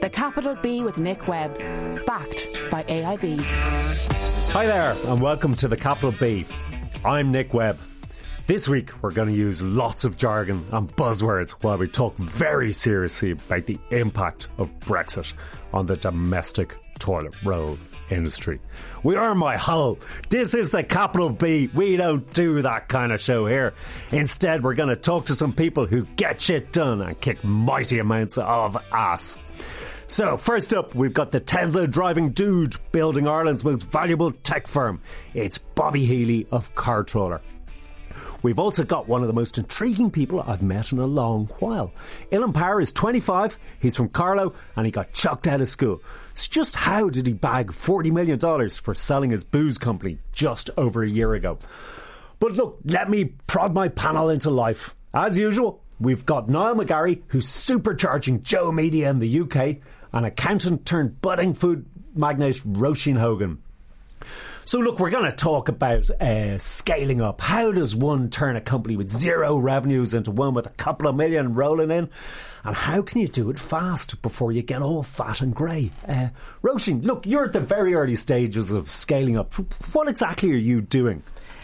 The Capital B with Nick Webb, backed by AIB. Hi there, and welcome to The Capital B. I'm Nick Webb. This week, we're going to use lots of jargon and buzzwords while we talk very seriously about the impact of Brexit on the domestic toilet roll industry. We are my hull. This is The Capital B. We don't do that kind of show here. Instead, we're going to talk to some people who get shit done and kick mighty amounts of ass. So, first up, we've got the Tesla driving dude building Ireland's most valuable tech firm. It's Bobby Healy of Cartroller. We've also got one of the most intriguing people I've met in a long while. Ilan Power is 25, he's from Carlow, and he got chucked out of school. So just how did he bag $40 million for selling his booze company just over a year ago? But look, let me prod my panel into life. As usual, we've got Niall McGarry, who's supercharging Joe Media in the UK, and accountant turned budding food magnate Roisin Hogan. So look, we're going to talk about scaling up. How does one turn a company with zero revenues into one with a couple of million rolling in? And how can you do it fast before you get all fat and grey? Roisin, look, you're at the very early stages of scaling up. What exactly are you doing?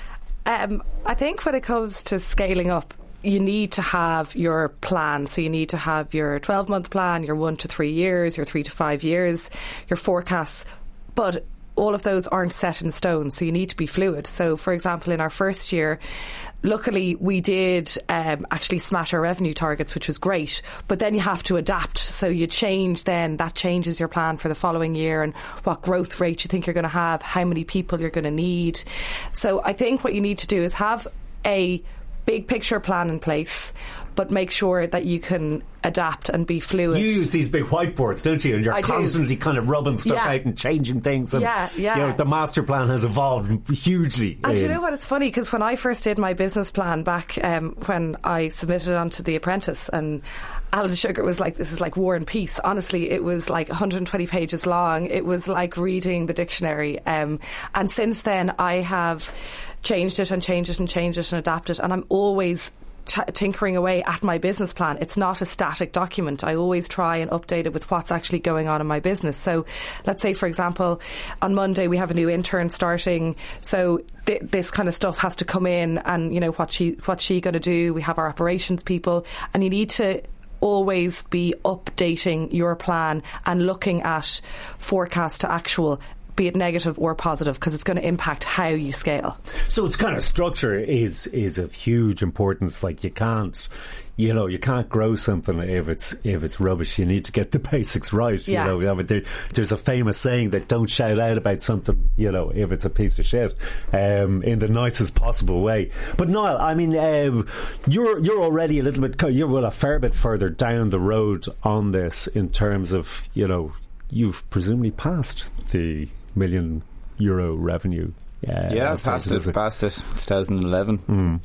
I think when it comes to scaling up, you need to have your plan. So you need to have your 12-month plan, your 1 to 3 years, your 3 to 5 years, your forecasts. But all of those aren't set in stone, so you need to be fluid. So, for example, in our first year, luckily we did actually smash our revenue targets, which was great. But then you have to adapt. So you change then, that changes your plan for the following year and what growth rate you think you're going to have, how many people you're going to need. So I think what you need to do is have a big picture plan in place, but make sure that you can adapt and be fluid. You use these big whiteboards, don't you? And you're constantly kind of rubbing stuff out and changing things. And, you know, the master plan has evolved hugely. And you know what? It's funny because when I first did my business plan back when I submitted it onto The Apprentice, and Alan Sugar was like, this is like War and Peace. Honestly, it was like 120 pages long. It was like reading the dictionary. And since then, I have changed it and changed it and changed it and adapted. And I'm always tinkering away at my business plan. It's not a static document. I always try and update it with what's actually going on in my business. So let's say, for example, on Monday we have a new intern starting. So this kind of stuff has to come in, and you know, what's she going to do? We have our operations people, and you need to always be updating your plan and looking at forecast to actual, be it negative or positive, because it's going to impact how you scale. So it's kind of structure is of huge importance. Like you can't grow something if it's rubbish. You need to get the basics right. Yeah. You know, there's a famous saying that don't shout out about something, you know, if it's a piece of shit, in the nicest possible way. But Niall, I mean, you're already a fair bit further down the road on this in terms of, you know, you've presumably passed the €1 million revenue. Past it. It's 2011.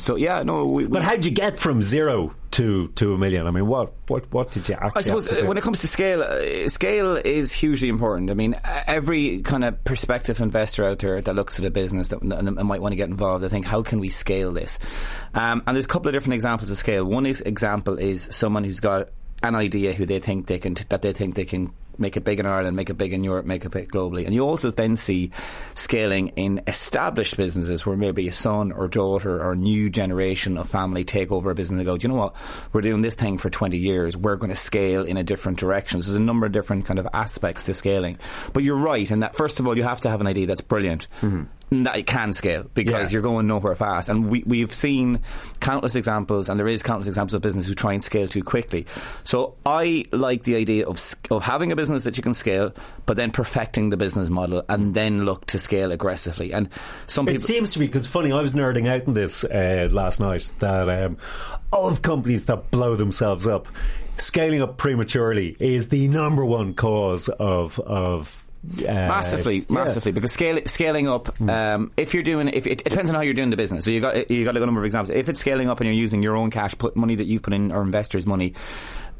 But how'd you get from zero to $1 million? I mean, what did you actually? I suppose when it comes to scale is hugely important. I mean, every kind of prospective investor out there that looks at a business that might want to get involved, they think, how can we scale this? And there's a couple of different examples of scale. One example is someone who's got an idea who they think they can make it big in Ireland, make it big in Europe, make it big globally. And you also then see scaling in established businesses where maybe a son or daughter or new generation of family take over a business and go, do you know what, we're doing this thing for 20 years, we're going to scale in a different direction. So there's a number of different kind of aspects to scaling. But you're right in that, first of all, you have to have an idea that's brilliant. Mm-hmm. That it can scale, because you're going nowhere fast. And we've seen countless examples, and there is countless examples of businesses who try and scale too quickly. So I like the idea of having a business that you can scale, but then perfecting the business model and then look to scale aggressively. And it seems to be, because funny, I was nerding out in this last night, that of companies that blow themselves up, scaling up prematurely is the number one cause of massively, because scaling up. If it depends on how you're doing the business. So you got a number of examples. If it's scaling up and you're using your own cash, money that you've put in, or investors' money,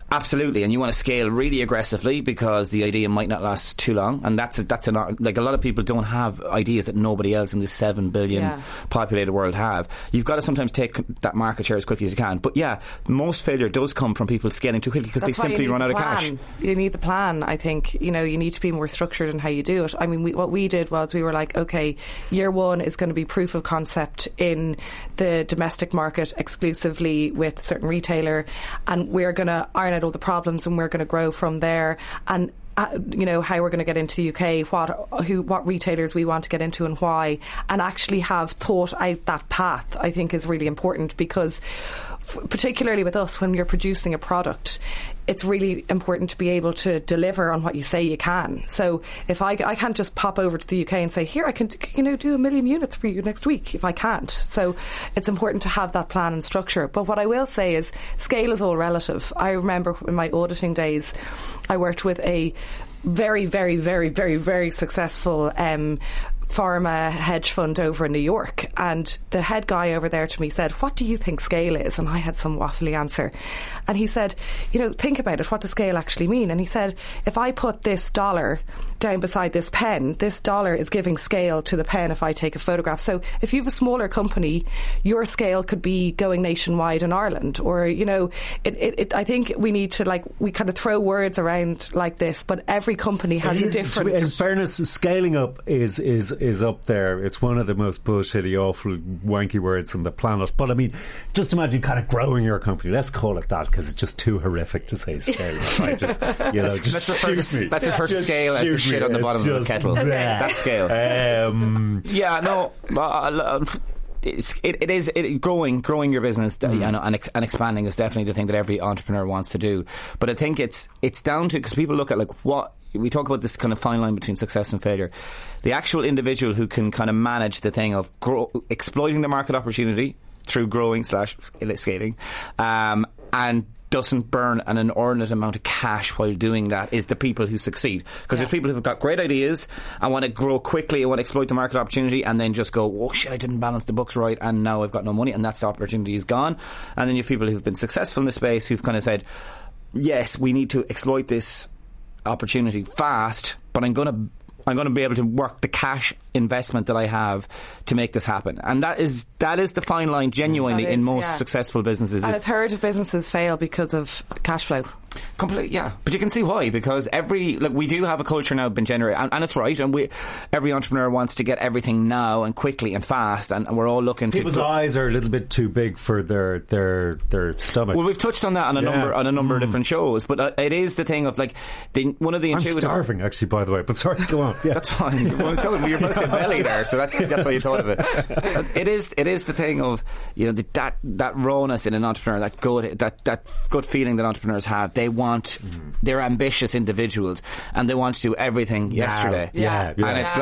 Absolutely, and you want to scale really aggressively because the idea might not last too long, and that's like a lot of people don't have ideas that nobody else in this 7 billion populated world have. You've got to sometimes take that market share as quickly as you can. But yeah, most failure does come from people scaling too quickly because they simply run out of cash. You need the plan. I think you need to be more structured in how you do it. I mean, what we did was we were like, okay, year one is going to be proof of concept in the domestic market exclusively with a certain retailer, and we're going to iron out all the problems and we're going to grow from there. And how we're going to get into the UK, what retailers we want to get into and why, and actually have thought out that path, I think is really important, because particularly with us, when you're producing a product, it's really important to be able to deliver on what you say you can. So if I can't just pop over to the UK and say, here, I can do 1 million units for you next week, if I can't. So it's important to have that plan and structure. But what I will say is scale is all relative. I remember in my auditing days, I worked with a very, very, very, very, very successful pharma hedge fund over in New York, and the head guy over there to me said, what do you think scale is? And I had some waffly answer, and he said, think about it, what does scale actually mean? And he said, if I put this dollar down beside this pen, this dollar is giving scale to the pen if I take a photograph. So if you have a smaller company, your scale could be going nationwide in Ireland, or I think we need to we kind of throw words around like this, but every company has a different. In fairness, scaling up is up there. It's one of the most bullshitty, awful, wanky words on the planet. But I mean, just imagine kind of growing your company. Let's call it that, because it's just too horrific to say scale. Right? Just let's refer to scale as the shit on the bottom of the kettle. That's scale. It is growing your business and expanding is definitely the thing that every entrepreneur wants to do. But I think it's down to, because people look at what we talk about, this kind of fine line between success and failure. The actual individual who can kind of manage the thing of exploiting the market opportunity through growing / scaling, and doesn't burn an inordinate amount of cash while doing that, is the people who succeed. Because there's people who've got great ideas and want to grow quickly and want to exploit the market opportunity, and then just go, oh shit, I didn't balance the books right and now I've got no money, and that's the opportunity is gone. And then you have people who've been successful in the space who've kind of said, yes, we need to exploit this opportunity fast, but I'm going to be able to work the cash investment that I have to make this happen. And that is the fine line genuinely in most successful businesses. And a third of businesses fail because of cash flow. Complete, yeah. But you can see why, because we do have a culture now been generated, and it's right, and every entrepreneur wants to get everything now and quickly and fast, and we're all looking to... People's eyes are a little bit too big for their stomach. Well, we've touched on that on a number of different shows, but it is the thing of one of the intuitive... I'm starving, actually, by the way, but sorry, go on. Yeah. That's fine. Well, you're supposed to belly there, so that's why you thought of it. It is the thing of that rawness in an entrepreneur, that gut feeling that entrepreneurs have. They're ambitious individuals, and they want to do everything yesterday. Yeah. And it's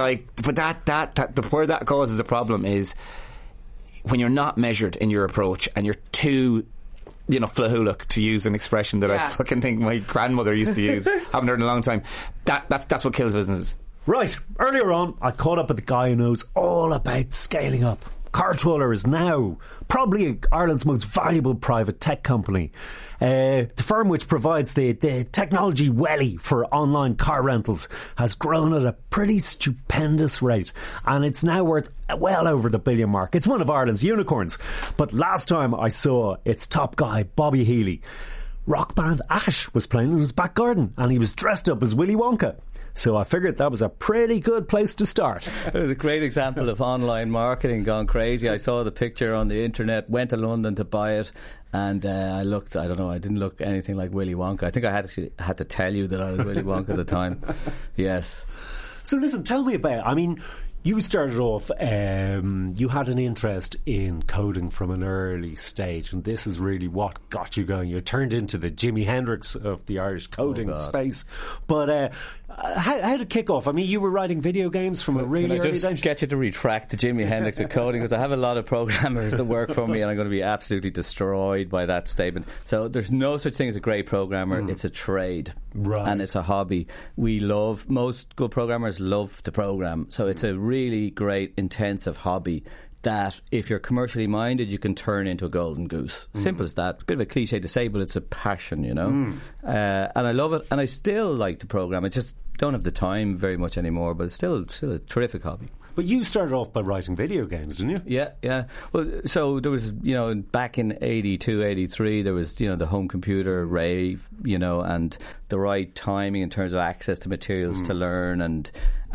but where that causes a problem is when you're not measured in your approach and you're too flahuluk, to use an expression that I fucking think my grandmother used to use. Haven't heard in a long time. That's what kills businesses. Right. Earlier on, I caught up with the guy who knows all about scaling up. Cartwiller is now probably Ireland's most valuable private tech company. The firm, which provides the technology welly for online car rentals, has grown at a pretty stupendous rate, and it's now worth well over the billion mark. It's one of Ireland's unicorns. But last time I saw its top guy, Bobby Healy, rock band Ash was playing in his back garden, and he was dressed up as Willy Wonka. So I figured that was a pretty good place to start. It was a great example of online marketing gone crazy. I saw the picture on the internet, went to London to buy it, and I didn't look anything like Willy Wonka. I think I had to tell you that I was Willy Wonka at the time. Yes. So listen, tell me about, you started off, you had an interest in coding from an early stage, and this is really what got you going. You turned into the Jimi Hendrix of the Irish coding space. But how did it kick off? You were writing video games from a really early stage. Get you to retract the Jimi Hendrix of coding, because I have a lot of programmers that work for me, and I'm going to be absolutely destroyed by that statement. So there's no such thing as a great programmer. It's a trade, right, and it's a hobby. Most good programmers love to program, so it's a really great intensive hobby. that if you're commercially minded, you can turn into a golden goose. Simple as that. A bit of a cliche to say, but it's a passion, you know. And I love it, and I still like to program. I just don't have the time very much anymore, but it's still a terrific hobby. But you started off by writing video games, didn't you? Yeah. Well, so there was, back in 82, 83, there was, the home computer rave, and the right timing in terms of access to materials to learn and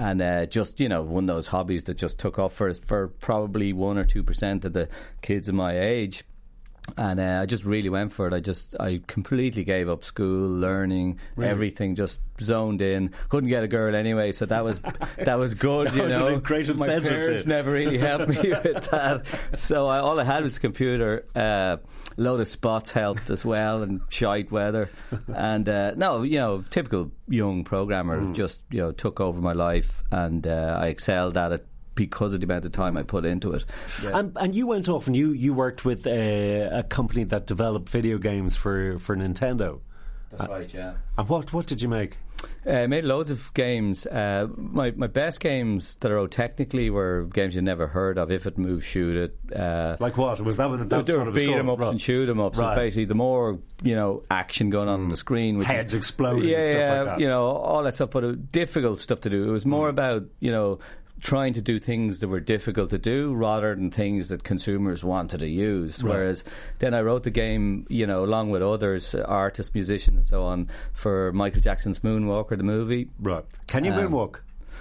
just, one of those hobbies that just took off for probably 1 or 2% of the kids of my age. And I just really went for it. I completely gave up school, learning, everything, just zoned in. Couldn't get a girl anyway, so that was good. That was a great my incentive parents never really helped me with that. So all I had was a computer. Load of spots helped as well, and shite weather. And typical young programmer just took over my life, and I excelled at it because of the amount of time I put into it. Yeah. And you went off and you worked with a company that developed video games for Nintendo. That's right, yeah. And what did you make? I made loads of games. My best games that are technically were games you never heard of. If It Moves, Shoot It. Like what? Was that what they were? Beat 'em ups and shoot 'em ups. Right. So basically, the more action going on the screen, which heads exploding, and stuff like that. All that stuff, but difficult stuff to do. It was more about trying to do things that were difficult to do rather than things that consumers wanted to use. Right. Whereas then I wrote the game, along with others, artists, musicians and so on, for Michael Jackson's Moonwalker, the movie. Right. Can you moonwalk?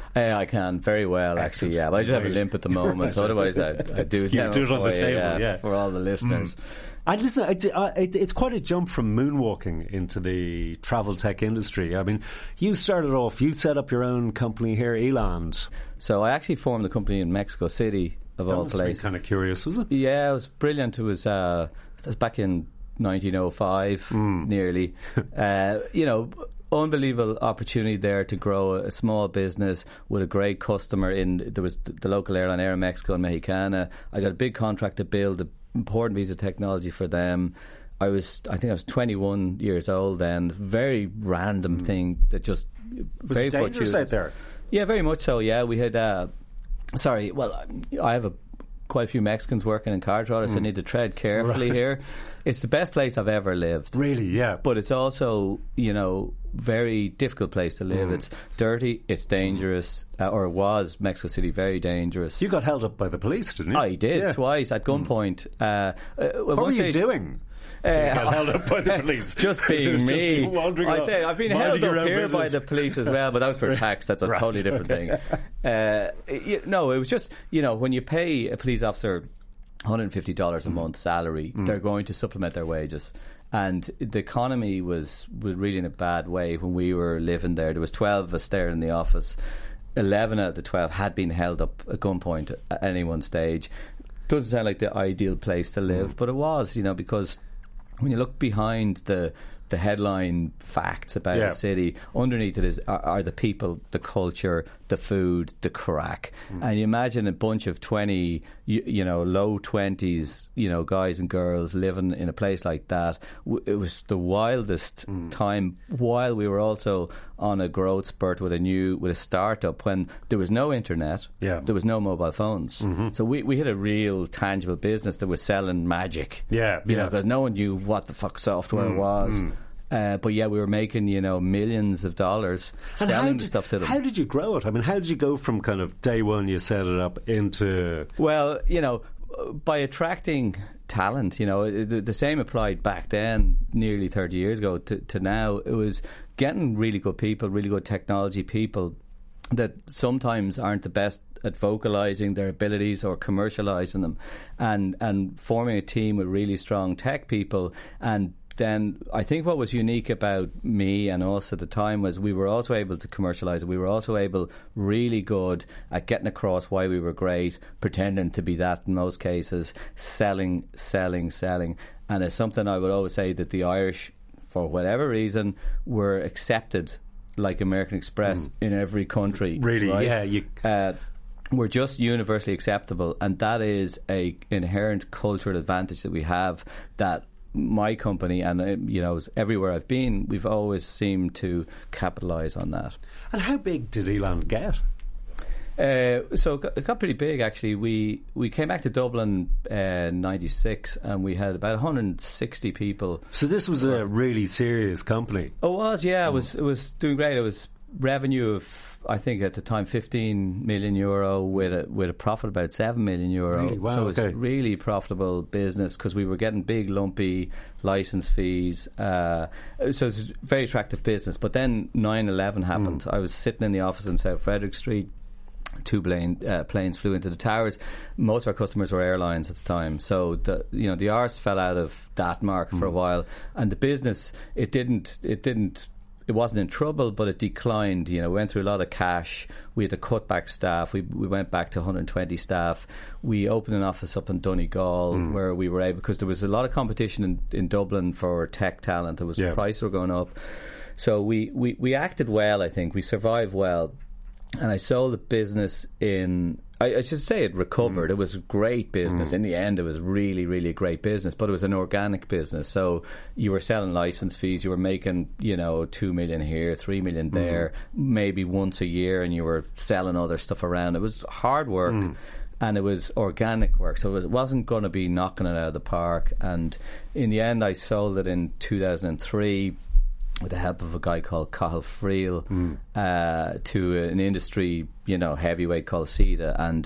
I can very well, actually, yeah. But I just have a limp at the moment, so otherwise I do it. You do it on the table, for all the listeners. And listen, it's quite a jump from moonwalking into the travel tech industry. I mean, you started off, you set up your own company here, Eland. So I actually formed the company in Mexico City, of all places. Kind of curious, was it? Yeah, it was brilliant. It was back in 1905, nearly. Unbelievable opportunity there to grow a small business with a great customer. There was the local airline, Aeromexico and Mexicana. I got a big contract to build an important piece of technology for them. I think I was 21 years old then. Very random thing that just was very dangerous out there. Yeah, very much so. Yeah, we had. I have quite a few Mexicans working in Cartwright, so I need to tread carefully here. It's the best place I've ever lived. Really, yeah. But it's also, very difficult place to live. It's dirty, it's dangerous, or it was, Mexico City, very dangerous. You got held up by the police, didn't you? I did, twice, at gunpoint. What were you doing? So you got held up by the police. Just being me. I'd say I've been held up here by the police as well, but that was for tax. That's a totally different thing. It was just, when you pay a police officer $150 a month salary, they're going to supplement their wages. And the economy was really in a bad way when we were living there. There was 12 of us there in the office. 11 out of the 12 had been held up at gunpoint at any one stage. Doesn't sound like the ideal place to live, but it was, because when you look behind the headline facts about the city, underneath it are the people, the culture, the food, the crack. And you imagine a bunch of 20, low 20s, guys and girls living in a place like that. It was the wildest time, while we were also on a growth spurt with a startup when there was no internet, there was no mobile phones. So we had a real tangible business that was selling magic. Because no one knew what the fuck software was. But we were making, millions of dollars selling the stuff to them. How did you grow it? I mean, how did you go from kind of day one you set it up into... Well, by attracting talent, the same applied back then, nearly 30 years ago, to now. It was getting really good people, really good technology people that sometimes aren't the best at vocalising their abilities or commercialising them, and forming a team with really strong tech people. And then I think what was unique about me and us at the time was we were also able to commercialise it. We were also really good at getting across why we were great, pretending to be that in most cases, selling. And it's something I would always say that the Irish, for whatever reason, were accepted like American Express in every country. Really, right? yeah. We're just universally acceptable, and that is a inherent cultural advantage that we have, that my company and everywhere I've been, we've always seemed to capitalise on that. And how big did Eland get? So it got pretty big, actually. We came back to Dublin in 96, and we had about 160 people. So this was a really serious company. Oh, it was, yeah. It was doing great. It was revenue of, I think at the time, 15 million euro with a profit about 7 million euro. Really? Wow, so it was really profitable business because we were getting big lumpy license fees. So it was a very attractive business. But then 9/11 happened. I was sitting in the office in South Frederick Street. Two planes flew into the towers. Most of our customers were airlines at the time, so the arse fell out of that market for a while, and the business it wasn't in trouble, but it declined. We went through a lot of cash. We had to cut back staff. We went back to 120 staff. We opened an office up in Donegal where we were able, because there was a lot of competition in Dublin for tech talent. There was the prices were going up, so we acted well. I think we survived well, and I sold the business in. I should say it recovered. It was a great business. In the end, it was really, really a great business, but it was an organic business. So you were selling license fees. You were making, 2 million here, 3 million there, maybe once a year, and you were selling other stuff around. It was hard work. And it was organic work, so it wasn't going to be knocking it out of the park. And in the end, I sold it in 2003 with the help of a guy called Cathal Friel to an industry, heavyweight called CETA. And,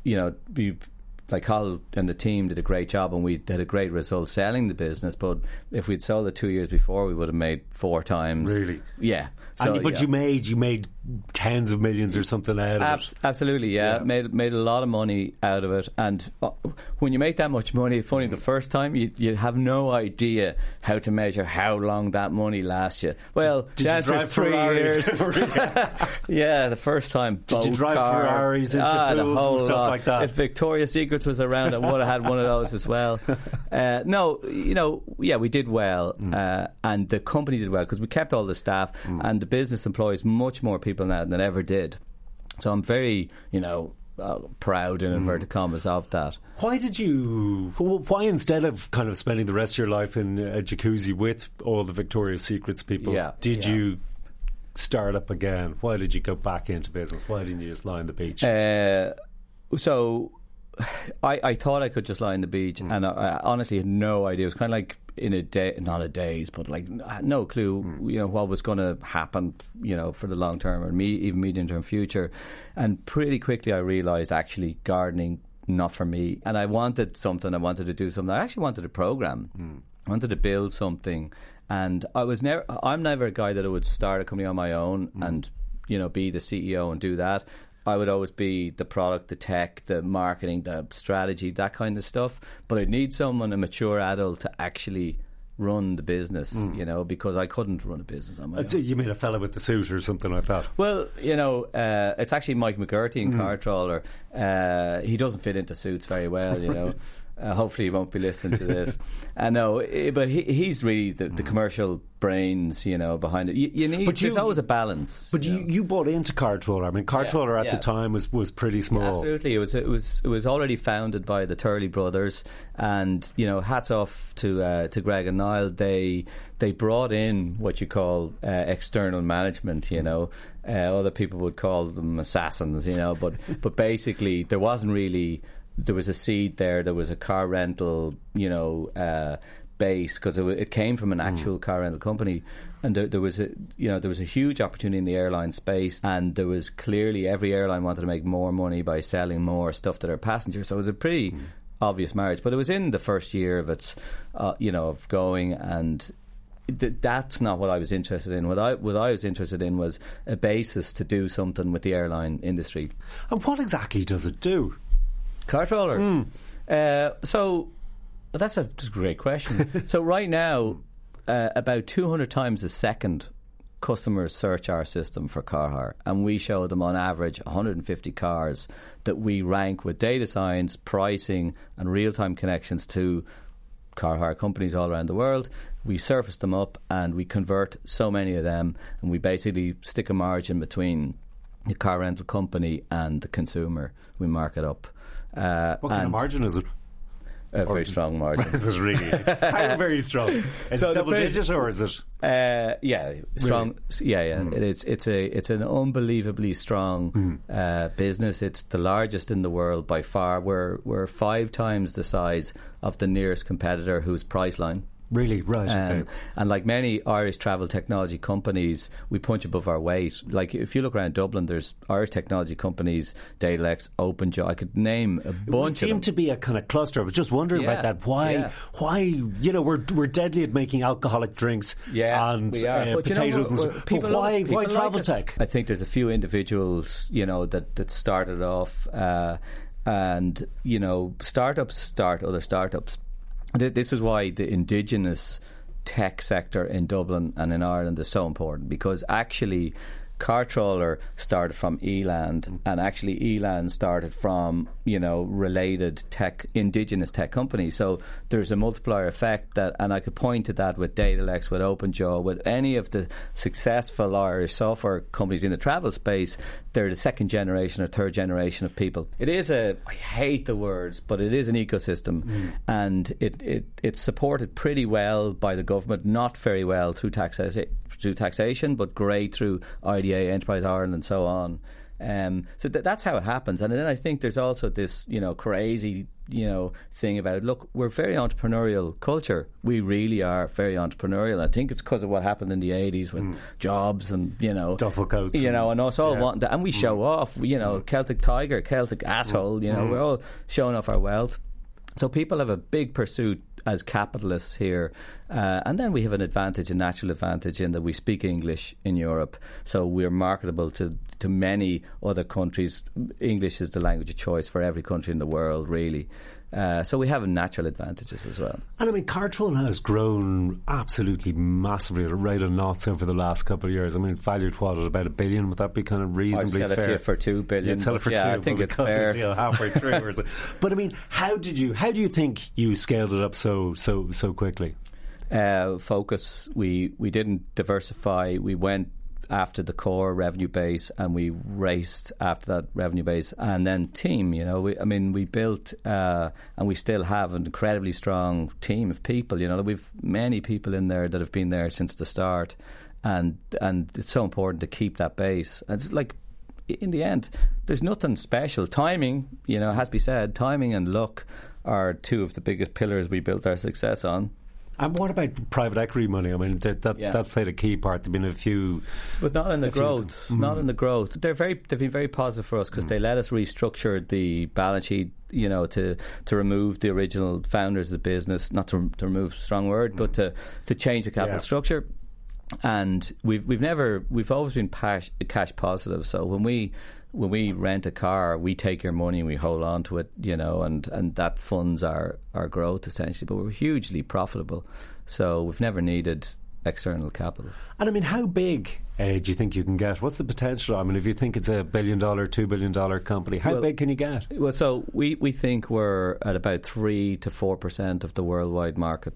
Cathal and the team did a great job, and we had a great result selling the business. But if we'd sold it 2 years before, we would have made 4 times. Really? Yeah. But you made tens of millions or something out of it. Absolutely, yeah. Made a lot of money out of it. And when you make that much money, it's funny, the first time you have no idea how to measure how long that money lasts you. Well, did you drive 3 years. Yeah, the first time. Did you drive Ferraris into pools and stuff like that? If Victoria's Secret was around, I would have had one of those as well. We did well, and the company did well because we kept all the staff, and the business employs much more people now than it ever did. So I'm very, proud in inverted commas of that. Why instead of kind of spending the rest of your life in a jacuzzi with all the Victoria's Secrets people, did you start up again? Why did you go back into business? Why didn't you just lie on the beach? So I thought I could just lie on the beach, and I honestly had no idea. It was kind of like in a day, not a daze, but like no clue, what was going to happen, for the long term or even medium term future. And pretty quickly I realised actually gardening not for me, and I wanted something. I wanted to do something. I actually wanted a program. I wanted to build something, and I'm never a guy that would start a company on my own and be the CEO and do that. I would always be the product, the tech, the marketing, the strategy, that kind of stuff. But I'd need someone, a mature adult, to actually run the business, because I couldn't run a business on my own. You mean a fella with the suit or something like that? Well, it's actually Mike McGurty in Car Trawler. He doesn't fit into suits very well, hopefully he won't be listening to this. No, but he's really the commercial brains, behind it. You need, there's always a balance. But you bought into Car Trawler. I mean, Car Trawler at the time was pretty small. Yeah, absolutely, it was already founded by the Turley brothers, and hats off to Greg and Niall. They brought in what you call external management. Other people would call them assassins. But basically there wasn't really. There was a seed there. There was a car rental, base, because it came from an actual car rental company, and there was a huge opportunity in the airline space, and there was clearly every airline wanted to make more money by selling more stuff to their passengers. So it was a pretty obvious marriage. But it was in the first year of its, of going, and that's not what I was interested in. What I was interested in was a basis to do something with the airline industry. And what exactly does it do? Car Trawler. So that's a great question. So right now, about 200 times a second, customers search our system for car hire, and we show them on average 150 cars that we rank with data science, pricing, and real-time connections to car hire companies all around the world. We surface them up, and we convert so many of them, and we basically stick a margin between the car rental company and the consumer. We mark it up. What kind of margin is it? A very strong margin. Is it really? How very strong? Is it double digit or is it? Yeah, strong. Really? Yeah. It's an unbelievably strong business. It's the largest in the world by far. We're 5 times the size of the nearest competitor, who's Priceline. Really? Right. Okay. And like many Irish travel technology companies, we punch above our weight. Like if you look around Dublin, there's Irish technology companies, Datalex, OpenJaw. I could name a bunch of them. It seemed to be a kind of cluster. I was just wondering about that. Why, we're deadly at making alcoholic drinks and potatoes. Why travel tech? I think there's a few individuals, that started off and, startups start other startups. This is why the indigenous tech sector in Dublin and in Ireland is so important, because actually Cartrawler started from Eland, and actually Eland started from related indigenous tech companies. So there's a multiplier effect and I could point to that with Datalex, with OpenJaw, with any of the successful Irish software companies in the travel space. They're the second generation or third generation of people. It is I hate the words, but it is an ecosystem, and it's supported pretty well by the government, not very well through taxation, but great through IDA, Enterprise Ireland, and so on. So that's how it happens. And then I think there's also this, crazy, thing about, look, we're very entrepreneurial culture. We really are very entrepreneurial. I think it's because of what happened in the 80s with jobs and, duffel coats. And us all wanting that. And we show off, Celtic tiger, Celtic asshole, we're all showing off our wealth. So people have a big pursuit as capitalists here, and then we have a natural advantage in that we speak English in Europe, so we're marketable to many other countries. English is the language of choice for every country in the world, really. So we have natural advantages as well. And I mean, Cartrawler has grown absolutely massively at a rate of knots over the last couple of years. I mean, it's valued at about $1 billion. Would that be kind of reasonably fair? I'd sell it to you for $2 billion. You'd sell it for $2 billion. I think it's fair. Deal halfway through. But I mean, how do you think you scaled it up so quickly? Focus. We didn't diversify. We went after the core revenue base, and we raced after that revenue base, and then team. We built and we still have an incredibly strong team of people. We've many people in there that have been there since the start, and it's so important to keep that base. And it's like, in the end, there's nothing special. Timing, has to be said. Timing and luck are 2 of the biggest pillars we built our success on. And what about private equity money? I mean, that's played a key part. There've been a few, but not in the growth. Not in the growth. They've been very positive for us because they let us restructure the balance sheet. To remove the original founders of the business, not to remove, strong word, but to change the capital structure. And we've always been cash positive. So when we rent a car, we take your money and we hold on to it, and that funds our growth essentially. But we're hugely profitable, so we've never needed external capital. And I mean, how big do you think you can get? What's the potential? I mean, if you think it's $1 billion, $2 billion company, how big can you get? Well, so we think we're at about 3 to 4% of the worldwide market.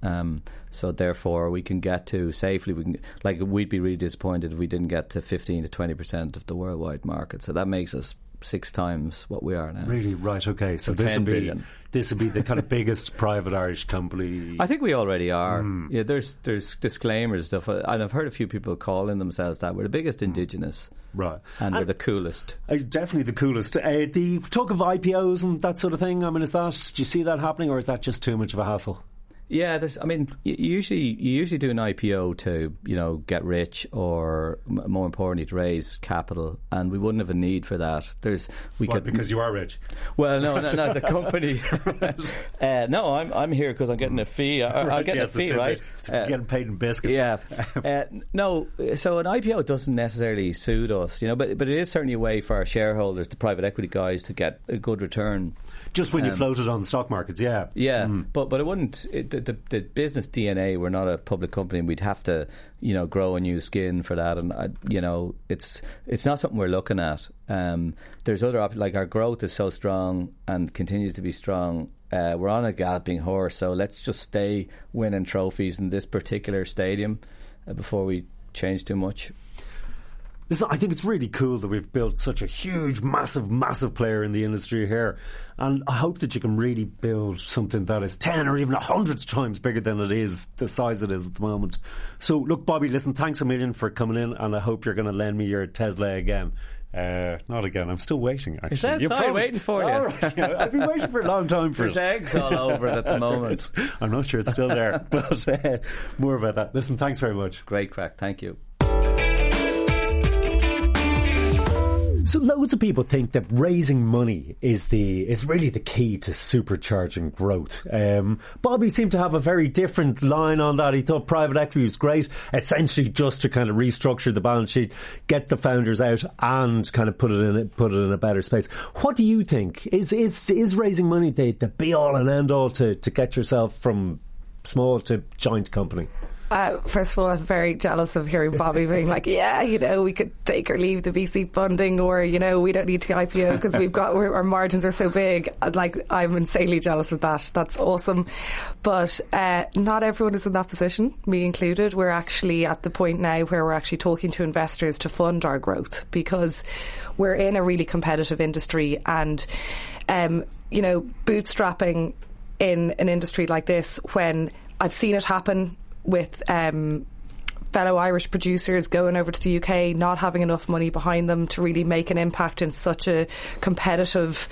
So therefore, we can get to safely. We'd be really disappointed if we didn't get to 15 to 20% of the worldwide market. So that makes us 6 times what we are now. Really? Right. Okay. So this would be the kind of biggest private Irish company. I think we already are. Yeah. There's disclaimers stuff, and I've heard a few people calling themselves that. We're the biggest indigenous. Right. And we're the coolest. Definitely the coolest. The talk of IPOs and that sort of thing. I mean, do you see that happening, or is that just too much of a hassle? Yeah, you usually do an IPO to get rich, or more importantly, to raise capital, and we wouldn't have a need for that. Because you are rich. Well, no, the company. No, I'm here because I'm getting a fee. I'm getting a fee, right? Getting paid in biscuits. Yeah. No, so an IPO doesn't necessarily suit us, but it is certainly a way for our shareholders, the private equity guys, to get a good return. Just when you floated on the stock markets, yeah. Yeah, but it wouldn't. The business DNA, we're not a public company, and we'd have to, grow a new skin for that, and it's not something we're looking at. There's other options, like our growth is so strong and continues to be strong. We're on a galloping horse, so let's just stay winning trophies in this particular stadium before we change too much. Listen, I think it's really cool that we've built such a huge, massive player in the industry here. And I hope that you can really build something that is 10 or even 100 times bigger than it is, the size it is at the moment. So, look, Bobby, listen, thanks a million for coming in, and I hope you're going to lend me your Tesla again. Not again. I'm still waiting, actually. Is that sorry, waiting for you? All right, yeah, I've been waiting for a long time for There's it. eggs all over it at the moment. I'm not sure it's still there, but more about that. Listen, thanks very much. Great crack. Thank you. So loads of people think that raising money is really the key to supercharging growth. Bobby seemed to have a very different line on that. He thought private equity was great, essentially just to kind of restructure the balance sheet, get the founders out, and kind of put it in a better space. What do you think? Is raising money the be all and end all to get yourself from small to giant company? First of all, I'm very jealous of hearing Bobby being like, yeah, we could take or leave the VC funding, or, we don't need to IPO because our margins are so big. Like, I'm insanely jealous of that. That's awesome. But not everyone is in that position, me included. We're actually at the point now where we're actually talking to investors to fund our growth, because we're in a really competitive industry, and, bootstrapping in an industry like this, when I've seen it happen with fellow Irish producers going over to the UK, not having enough money behind them to really make an impact in such a competitive,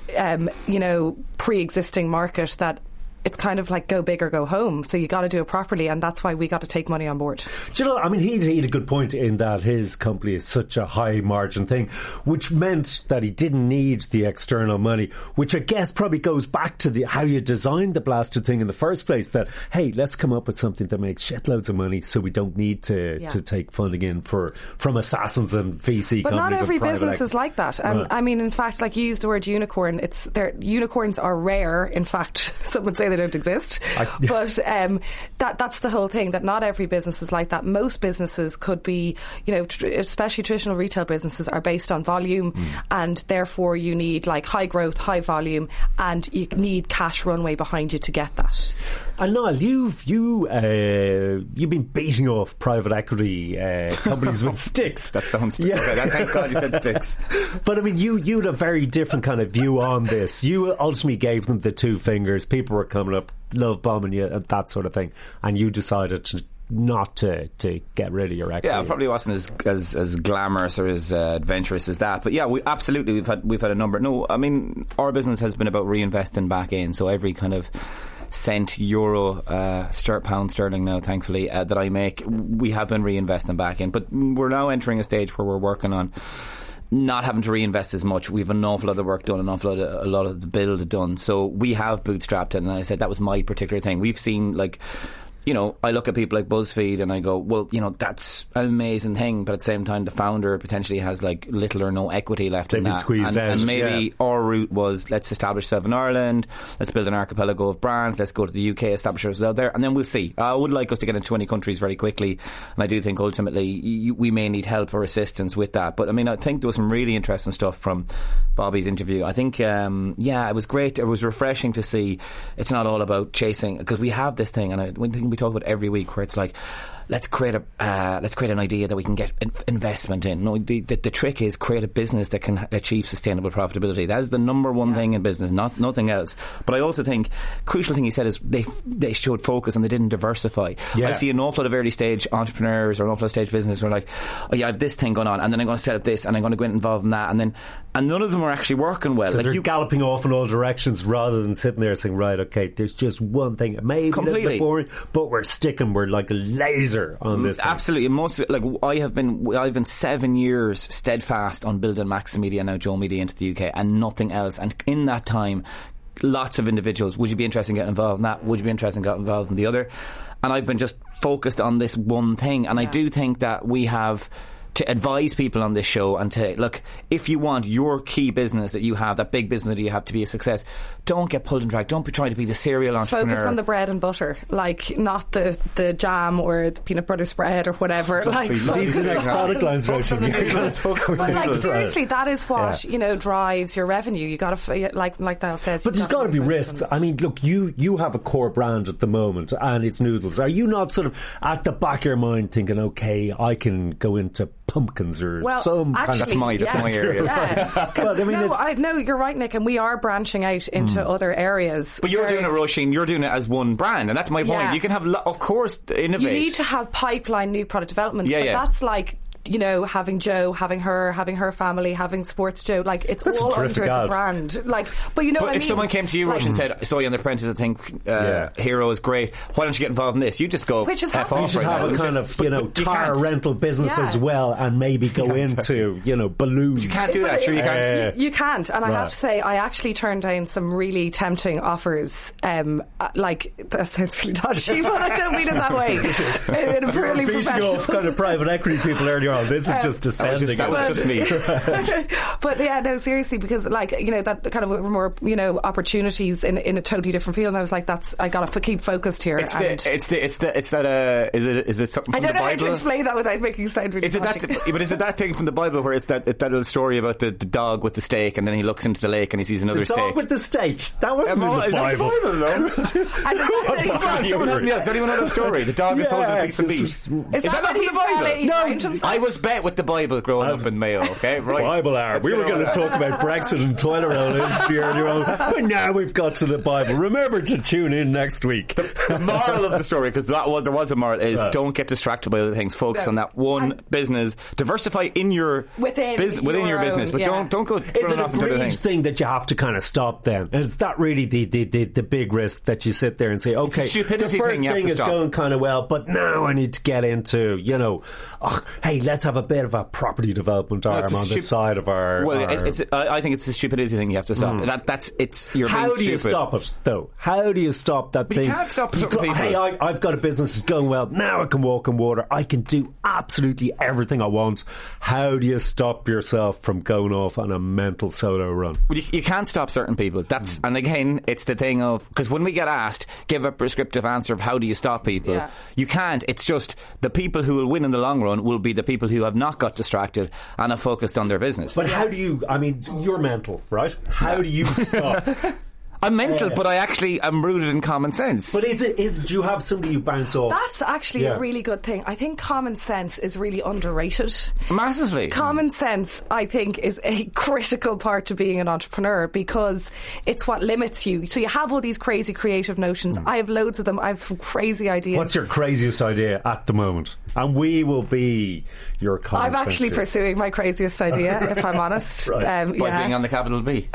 pre-existing market, that it's kind of like go big or go home. So you got to do it properly, and that's why we got to take money on board. Do you know, I mean, he had a good point in that his company is such a high margin thing, which meant that he didn't need the external money, which I guess probably goes back to how you designed the blasted thing in the first place, that, hey, let's come up with something that makes shitloads of money so we don't need to take funding in from assassins and VC companies. But not every business is like that. And right. I mean, in fact, like you used the word unicorn, unicorns are rare. In fact, some would say they don't exist. But that's the whole thing, that not every business is like that. Most businesses could be, especially traditional retail businesses, are based on volume, and therefore you need like high growth, high volume, and you need cash runway behind you to get that. And Niall, you've been beating off private equity companies with sticks. That sounds okay, thank God you said sticks. But I mean, you had a very different kind of view on this. You ultimately gave them the two fingers. People were coming up, love bombing you, and that sort of thing, and you decided not to get rid of your equity. Yeah, it probably wasn't as glamorous or as adventurous as that. But yeah, we've had a number. No, I mean, our business has been about reinvesting back in. So every kind of cent, euro, pound sterling now, thankfully, that I make, we have been reinvesting back in. But we're now entering a stage where we're working on not having to reinvest as much. We have an awful lot of work done, a lot of the build done. So we have bootstrapped it, and I said that was my particular thing. We've seen, like, I look at people like BuzzFeed and I go, well, that's an amazing thing, but at the same time, the founder potentially has like little or no equity left in that. Squeezed out. And maybe our route was, let's establish ourselves in Ireland, let's build an archipelago of brands, let's go to the UK, establish ourselves out there, and then we'll see. I would like us to get into 20 countries very quickly, and I do think ultimately we may need help or assistance with that. But I mean, I think there was some really interesting stuff from Bobby's interview. I think, it was great. It was refreshing to see it's not all about chasing, because we have this thing, and one thing we talk about every week, where it's like, let's create an idea that we can get investment in. No, the trick is create a business that can achieve sustainable profitability. That is the number one thing in business, nothing else. But I also think crucial thing he said is they showed focus and they didn't diversify. Yeah. I see an awful lot of early stage entrepreneurs or an awful lot of stage business who are like, oh yeah, I have this thing going on, and then I'm going to set up this, and I'm going to get involved in that, and none of them are actually working well. So like, they're galloping off in all directions rather than sitting there saying, right, okay, there's just one thing, maybe completely a little bit boring, but we're like a laser on this thing. Absolutely. Most, like, I've been 7 years steadfast on building Max Media, now Joe Media, into the UK, and nothing else. And in that time, lots of individuals, would you be interested in getting involved in that? Would you be interested in getting involved in the other? And I've been just focused on this one thing. And I do think that we have to advise people on this show and to, look, if you want your key business that you have, that big business that you have, to be a success, don't get pulled and dragged. Don't be trying to be the serial entrepreneur. Focus on the bread and butter, like, not the jam or the peanut butter spread or whatever. Like, these are the next product lines, like, seriously, that is what drives your revenue. You got to, like Niall says. But there's got to be risks. I mean, look, you have a core brand at the moment, and it's noodles. Are you not sort of at the back of your mind thinking, okay, I can go into pumpkins or Well, some actually, kind of... That's my area. Yeah. Well, I mean, no, you're right, Nick, and we are branching out into other areas. But you're doing it, Roisin, you're doing it as one brand, and that's my point. Yeah. You can have, of course, innovate. You need to have pipeline new product developments, Yeah, but yeah. that's like, you know, having Jo, having her family, having Sports Joe, like it's That's a all terrific under ad. the brand. Like, but you know But what I if mean? someone came to you, Rush, and said, I saw you on The Apprentice, I think Hero is great, why don't you get involved in this? You just go, Which is F happening. off You should right have now. a kind of, you know, You tire can't. rental business Yeah. as well, and maybe go into, you know, balloons. You can't do that, sure you can't. You can't, and I Right. have to say, I actually turned down some really tempting offers. Like, that sounds really dodgy, but I don't mean it that way. In a purely Beating professional. off kind of private equity people earlier on. This is just descending. That was just me. But yeah, no, seriously, because like, you know, that kind of more, you know, opportunities in a totally different field, and I was like, I gotta keep focused here. Is and it something I from don't the know how to Bible? explain that without making it sound really Is it that? dodgy. But is it that thing from the Bible where it's that little story about the dog with the steak, and then he looks into the lake and he sees another The steak? dog with the steak. That wasn't in the Is that Bible. And Come on, someone help me out. Does anyone know that story? The dog is holding a piece of this beef. is- Is that not when from he the Bible? fell around himself? I was bet with the Bible growing up in Mayo. Okay, right. Bible hour. We were going to talk about Brexit and toilet roll earlier on, but now we've got to the Bible. Remember to tune in next week. The moral of the story, because there was a moral, is don't get distracted by other things. Focus on that one business. Diversify in your Within your your business, own, but yeah. don't go Is it running a off into other greed things. thing that you have to kind of stop then? And is that really the big risk that you sit there and say, okay, a stupidity the first thing you have thing to is stop. going kind of well, but now I need to get into, you know, hey, let's have a bit of a property development arm it's a on the side of our... Well, our I think it's a stupidity thing you have to stop. You're How being do you stupid. stop it, though? How do you stop that But you thing? can't stop certain people. Hey, I've got a business that's going well. Now I can walk on water. I can do absolutely everything I want. How do you stop yourself from going off on a mental solo run? Well, you can't stop certain people. And again, it's the thing of, because when we get asked, give a prescriptive answer of how do you stop people, Yeah. you can't. It's just the people who will win in the long run will be the people who have not got distracted and have focused on their business. But how do you, I mean, you're mental, right? How do you stop? I'm mental, but I actually am rooted in common sense. But do you have somebody you bounce off? That's actually Yeah. a really good thing. I think common sense is really underrated. Massively. Common sense, I think, is a critical part to being an entrepreneur because it's what limits you. So you have all these crazy creative notions. I have loads of them. I have some crazy ideas. What's your craziest idea at the moment? And we will be your I'm actually pursuing. pursuing my craziest idea, if I'm honest. Right. By being on the capital B.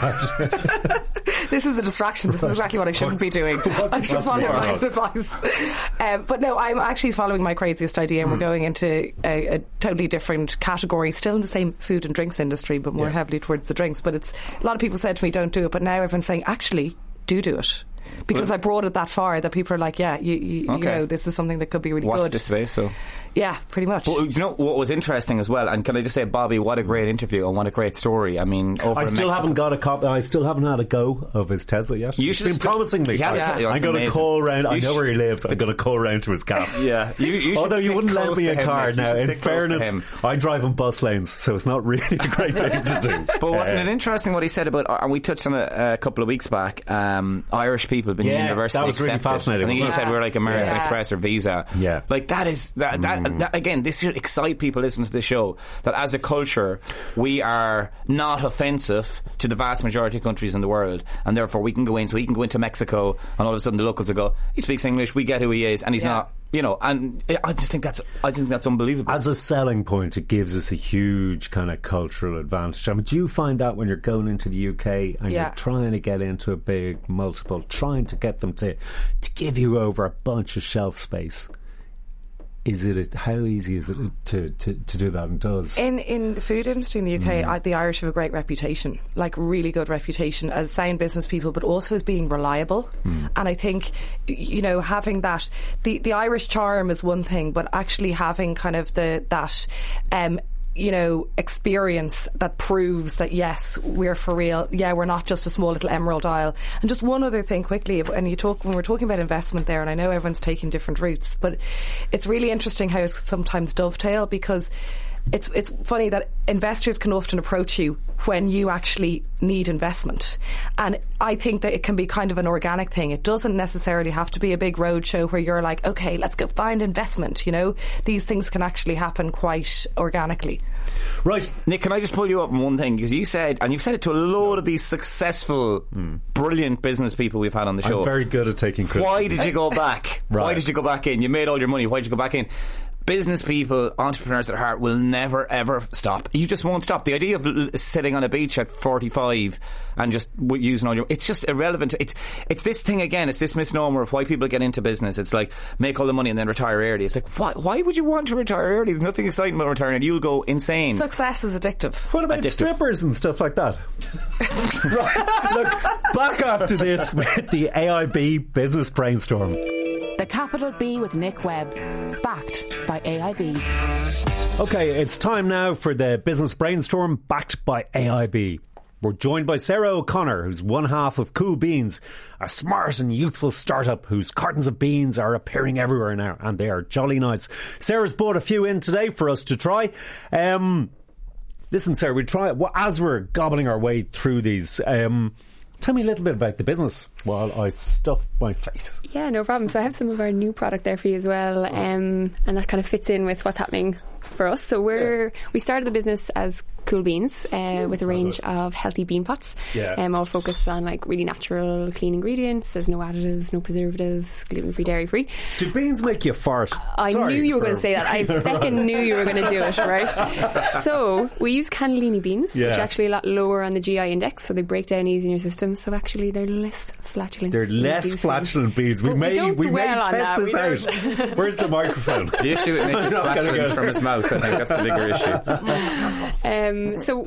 This is a distraction. This is exactly what I shouldn't be doing. I should what's follow going my on? advice. But no, I'm actually following my craziest idea, and we're going into a totally different category, still in the same food and drinks industry, but more heavily towards the drinks. But it's a lot of people said to me, "Don't do it," but now everyone's saying, "Actually, do it." Because I brought it that far that people are like, yeah, you know, this is something that could be really Watch good. this space, so. Yeah, pretty much. Well, you know what was interesting as well, and can I just say, Bobby, what a great interview and what a great story. I mean, over I in still Mexico. haven't got a copy. I still haven't had a go of his Tesla yet. You He's should been have promising me. He hasn't. Yeah. That's I'm going to amazing. call around. I You know sh- where he lives. I'm going to call around to his gaff. Yeah, you should Although you stick wouldn't lend close me to a him, car Nick. You now. should In stick close to fairness, him. I drive on bus lanes, so it's not really a great thing to do. But wasn't it interesting what he said about, and we touched on it a couple of weeks back, Irish people being Yeah, university that was really accepted. fascinating, I think he wasn't it? said we're like American Yeah. Express or Visa. Yeah. Like that is, that again, this should excite people listening to the show, that as a culture, we are not offensive to the vast majority of countries in the world, and therefore we can go in, so he can go into Mexico, and all of a sudden the locals will go, he speaks English, we get who he is, and he's not, you know, and I just think that's unbelievable. As a selling point, it gives us a huge kind of cultural advantage. I mean, do you find that when you're going into the UK and Yeah. you're trying to get into a big multiple, trying to get them to give you over a bunch of shelf space? How easy is it to do that, and does? In the food industry in the UK, the Irish have a great reputation, like really good reputation as sound business people, but also as being reliable. And I think, you know, having that, the Irish charm is one thing, but actually having kind of you know, experience that proves that yes, we're for real. Yeah, we're not just a small little Emerald Isle. And just one other thing quickly, and when we're talking about investment there, and I know everyone's taking different routes, but it's really interesting how it's sometimes dovetail, because it's funny that investors can often approach you when you actually need investment. And I think that it can be kind of an organic thing. It doesn't necessarily have to be a big roadshow where you're like, okay, let's go find investment. You know, these things can actually happen quite organically. Right. Nick, can I just pull you up on one thing? Because you said, and you've said it to a load of these successful, brilliant business people we've had on the show. I'm very good at taking criticism. Why did you go back? Right. Why did you go back in? You made all your money. Why did you go back in? Business people, entrepreneurs at heart, will never ever stop. You just won't stop. The idea of sitting on a beach at 45 and just using all your, it's just irrelevant. It's this thing again. It's this misnomer of why people get into business. It's like make all the money and then retire early. It's like why would you want to retire early? There's nothing exciting about retiring. You'll go insane. Success is addictive. What about strippers and stuff like that? Right. Look, back after this with the AIB business brainstorm. The Capital B with Nick Webb, backed by AIB. Okay, it's time now for the business brainstorm backed by AIB. We're joined by Sarah O'Connor, who's one half of Cool Beans, a smart and youthful startup whose cartons of beans are appearing everywhere now, and they are jolly nice. Sarah's bought a few in today for us to try. Listen, Sarah, we try as we're gobbling our way through these. Tell me a little bit about the business while I stuff my face. Yeah, no problem. So I have some of our new product there for you as well, and that kind of fits in with what's happening for us. So we started the business as Cool Beans with a range of healthy bean pots, all focused on like really natural, clean ingredients. There's no additives, no preservatives, gluten-free, dairy-free. Do beans make you fart? I knew you were going to say that. I feckin' knew you were going to do it, right? So we use cannellini beans, which are actually a lot lower on the GI index, so they break down easy in your system. So actually, they're less flatulent. They're less flatulent beans. We may test this out. Where's the microphone? The issue with Nick is flatulence from his mouth. I think that's the bigger issue. So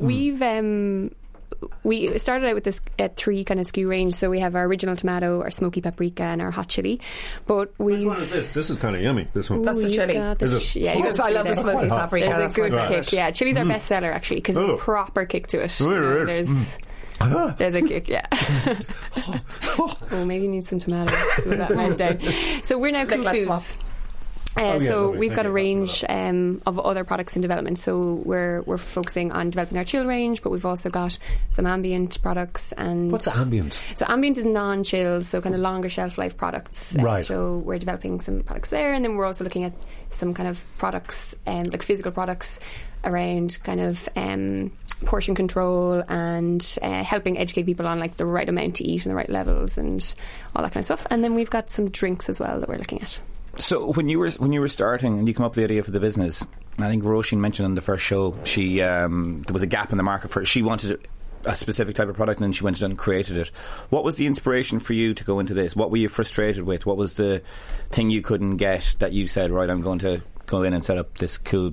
we started out with this 3 kind of SKU range. So we have our original tomato, our smoky paprika, and our hot chili. But which one is this? This is kind of yummy. This one. That's the chili. Yeah, because I love the smoky paprika. There's a good kick. Yeah, chili's our best seller actually because there's a proper kick to it. There's a kick, yeah. Oh, maybe you need some tomato with that mouth down. So we're now Cool Foods. We've got a range of other products in development. So we're focusing on developing our chill range, but we've also got some ambient products. And what's ambient? So ambient is non-chilled, so kind of longer shelf life products. Right. So we're developing some products there, and then we're also looking at some kind of products, like physical products around kind of portion control and helping educate people on like the right amount to eat and the right levels and all that kind of stuff. And then we've got some drinks as well that we're looking at. So when you were starting and you come up with the idea for the business, I think Roisin mentioned on the first show she there was a gap in the market for it. She wanted a specific type of product and then she went and created it. What was the inspiration for you to go into this? What were you frustrated with? What was the thing you couldn't get that you said, right, I'm going to go in and set up this Cool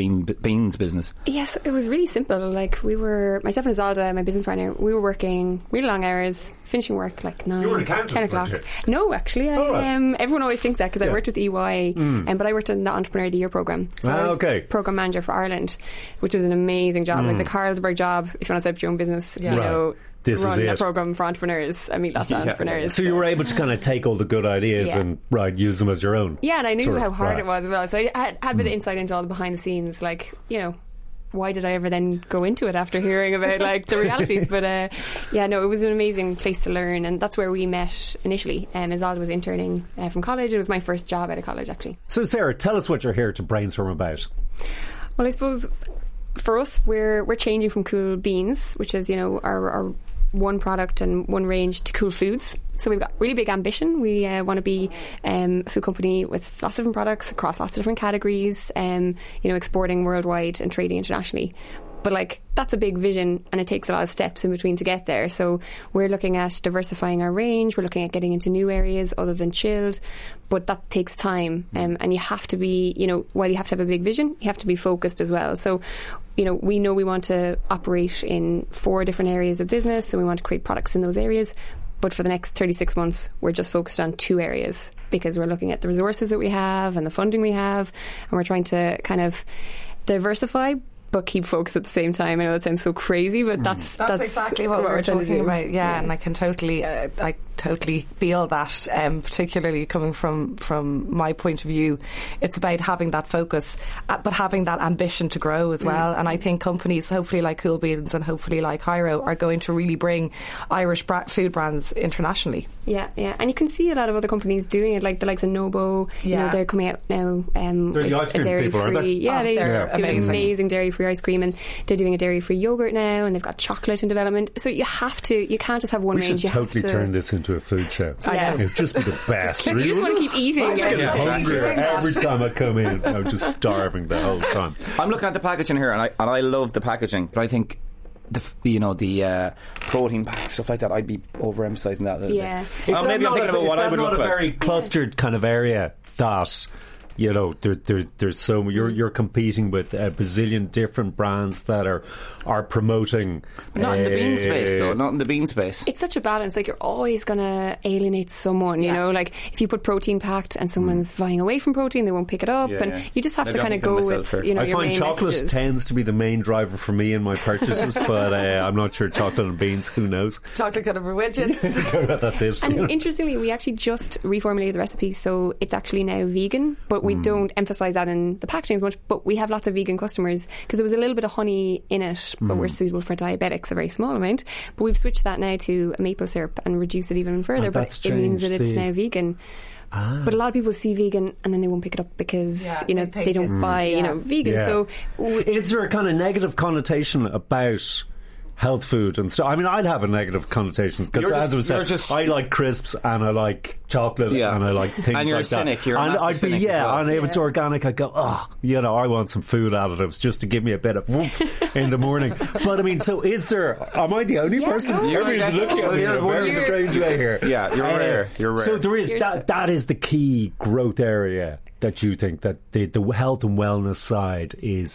Beans business? Yes, it was really simple. Like myself and Isolde, my business partner, we were working really long hours, finishing work like 9, you were an accountant, 10 o'clock. No, actually, everyone always thinks that because I worked with EY, but I worked in the Entrepreneur of the Year programme. So I was program manager for Ireland, which was an amazing job. Like the Carlsberg job, if you want to set up your own business, you know, this run a program for entrepreneurs. I meet lots of entrepreneurs. So you were able to kind of take all the good ideas and use them as your own. Yeah, and I knew how hard it was as well. So I had a bit of insight into all the behind the scenes, like, you know, why did I ever then go into it after hearing about like the realities? But it was an amazing place to learn, and that's where we met initially. Isolde was interning from college. It was my first job out of college, actually. So Sarah, tell us what you're here to brainstorm about. Well, I suppose for us, we're changing from Cool Beans, which is, you know, our one product and one range, to Cool Foods. So we've got really big ambition. We want to be a food company with lots of different products across lots of different categories, exporting worldwide and trading internationally. But like, that's a big vision, and it takes a lot of steps in between to get there. So we're looking at diversifying our range. We're looking at getting into new areas other than chilled, but that takes time. And you have to be, while you have to have a big vision, you have to be focused as well. So, we know we want to operate in 4 different areas of business, and we want to create products in those areas. But for the next 36 months, we're just focused on 2 areas because we're looking at the resources that we have and the funding we have, and we're trying to kind of diversify but keep focus at the same time. I know that sounds so crazy, but that's exactly what we're talking about. Yeah, and I can totally I totally feel that, particularly coming from my point of view. It's about having that focus, but having that ambition to grow as well. And I think companies, hopefully like Cool Beans and hopefully like Hyro, are going to really bring Irish food brands internationally. Yeah, and you can see a lot of other companies doing it, like the likes of Nobo. You know, they're coming out now They're the ice with cream a dairy people, aren't they? free. Yeah, they're doing amazing dairy-free ice cream, and they're doing a dairy-free yogurt now, and they've got chocolate in development. So you can't just have one range. We should totally turn this into a food show. Yeah. It would just be the best. You just want to keep eating. I get hungrier every time I come in. I'm just starving the whole time. I'm looking at the packaging here, and I love the packaging, but I think the protein pack, stuff like that, I'd be overemphasising that a little bit. Maybe I'm thinking about what I would look like. It's not a very clustered kind of area that, you know, there's so you're competing with a bazillion different brands that are promoting. Not in the bean space, though. Not in the bean space. It's such a balance. Like, you're always going to alienate someone. You know, like if you put protein packed and someone's vying away from protein, they won't pick it up, and you just have to kind of go with I your find main chocolate messages. tends to be the main driver for me in my purchases, but I'm not sure chocolate and beans. Who knows? Chocolate covered widgets. That's it. And interestingly, we actually just reformulated the recipe, so it's actually now vegan, but we don't emphasise that in the packaging as much. But we have lots of vegan customers because there was a little bit of honey in it, but we're suitable for diabetics, a very small amount. But we've switched that now to a maple syrup and reduced it even further. But it means that it's now vegan. But a lot of people see vegan and then they won't pick it up because they don't buy vegan. Yeah. So is there a kind of negative connotation about health food and stuff? I mean, I'd have a negative connotation because, as I was saying, I like crisps and I like chocolate and I like things like that. And you're a cynic. You're and a I'd be cynic as well. And if it's organic, I go, I want some food additives just to give me a bit of whoop in the morning. But I mean, so is there? Am I the only person? Everybody's looking at me in a very strange way here. Yeah, you're rare. You're rare. So there is that is the key growth area that you think that the health and wellness side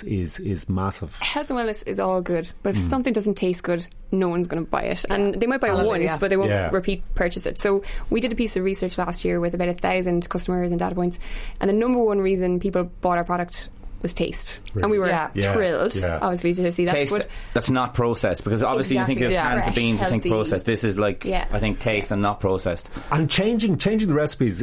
is massive. Health and wellness is all good, but if something doesn't taste good, no one's going to buy it. And they might buy it once, but they won't repeat purchase it. So we did a piece of research last year with about 1,000 customers and data points, and the number one reason people bought our product was taste. Really? And we were thrilled, obviously, to see that. Taste, but that's not processed, because obviously you think of cans of beans, you think processed. This is like, I think taste and not processed. And changing the recipes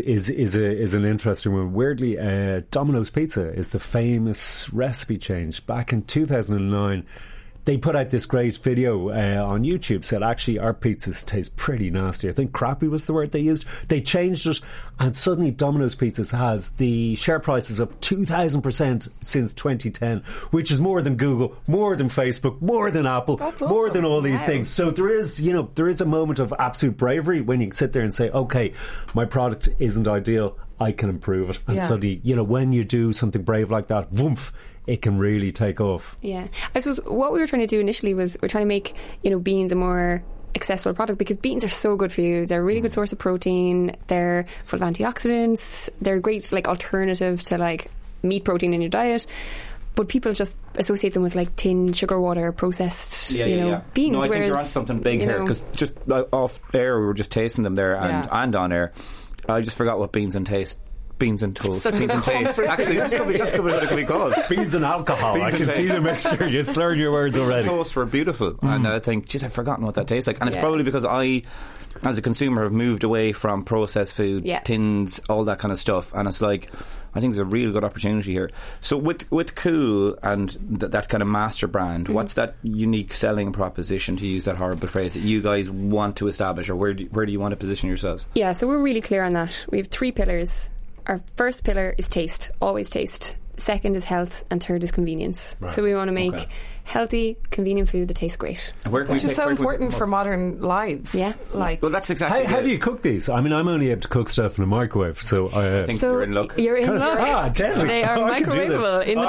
is an interesting one. Weirdly, Domino's Pizza is the famous recipe change. Back in 2009, they put out this great video on YouTube, said actually our pizzas taste pretty nasty. I think crappy was the word they used. They changed it, and suddenly Domino's Pizzas has the share prices up 2,000% since 2010, which is more than Google, more than Facebook, more than Apple, more than all these things. So there is a moment of absolute bravery when you can sit there and say, okay, my product isn't ideal, I can improve it. And suddenly, when you do something brave like that, woof, it can really take off. Yeah. I suppose what we were trying to do initially was we're trying to make, beans a more accessible product, because beans are so good for you. They're a really good source of protein. They're full of antioxidants. They're a great alternative to meat protein in your diet. But people just associate them with tinned sugar water, processed, beans. No, I think you're on something big here, because just off air we were just tasting them there and on air. I just forgot what beans and toast. Beans and taste. Actually, that's what it could be called. Beans and alcohol. I can see the mixture. You're slurring your words already. Toast were beautiful. And I think, geez, I've forgotten what that tastes like. And it's probably because I, as a consumer, have moved away from processed food, tins, all that kind of stuff. And it's I think there's a real good opportunity here. So with Cool and that kind of master brand, what's that unique selling proposition, to use that horrible phrase, that you guys want to establish, or where do you want to position yourselves? Yeah, so we're really clear on that. We have 3 pillars. Our first pillar is taste, always taste. Second is health, and third is convenience. Right. So we want to make healthy, convenient food that tastes great. Which is so important for modern lives. Yeah. Well, that's exactly how do you cook these? I mean, I'm only able to cook stuff in a microwave, so I think you're in luck. You're in luck. Deadly. They are microwavable in the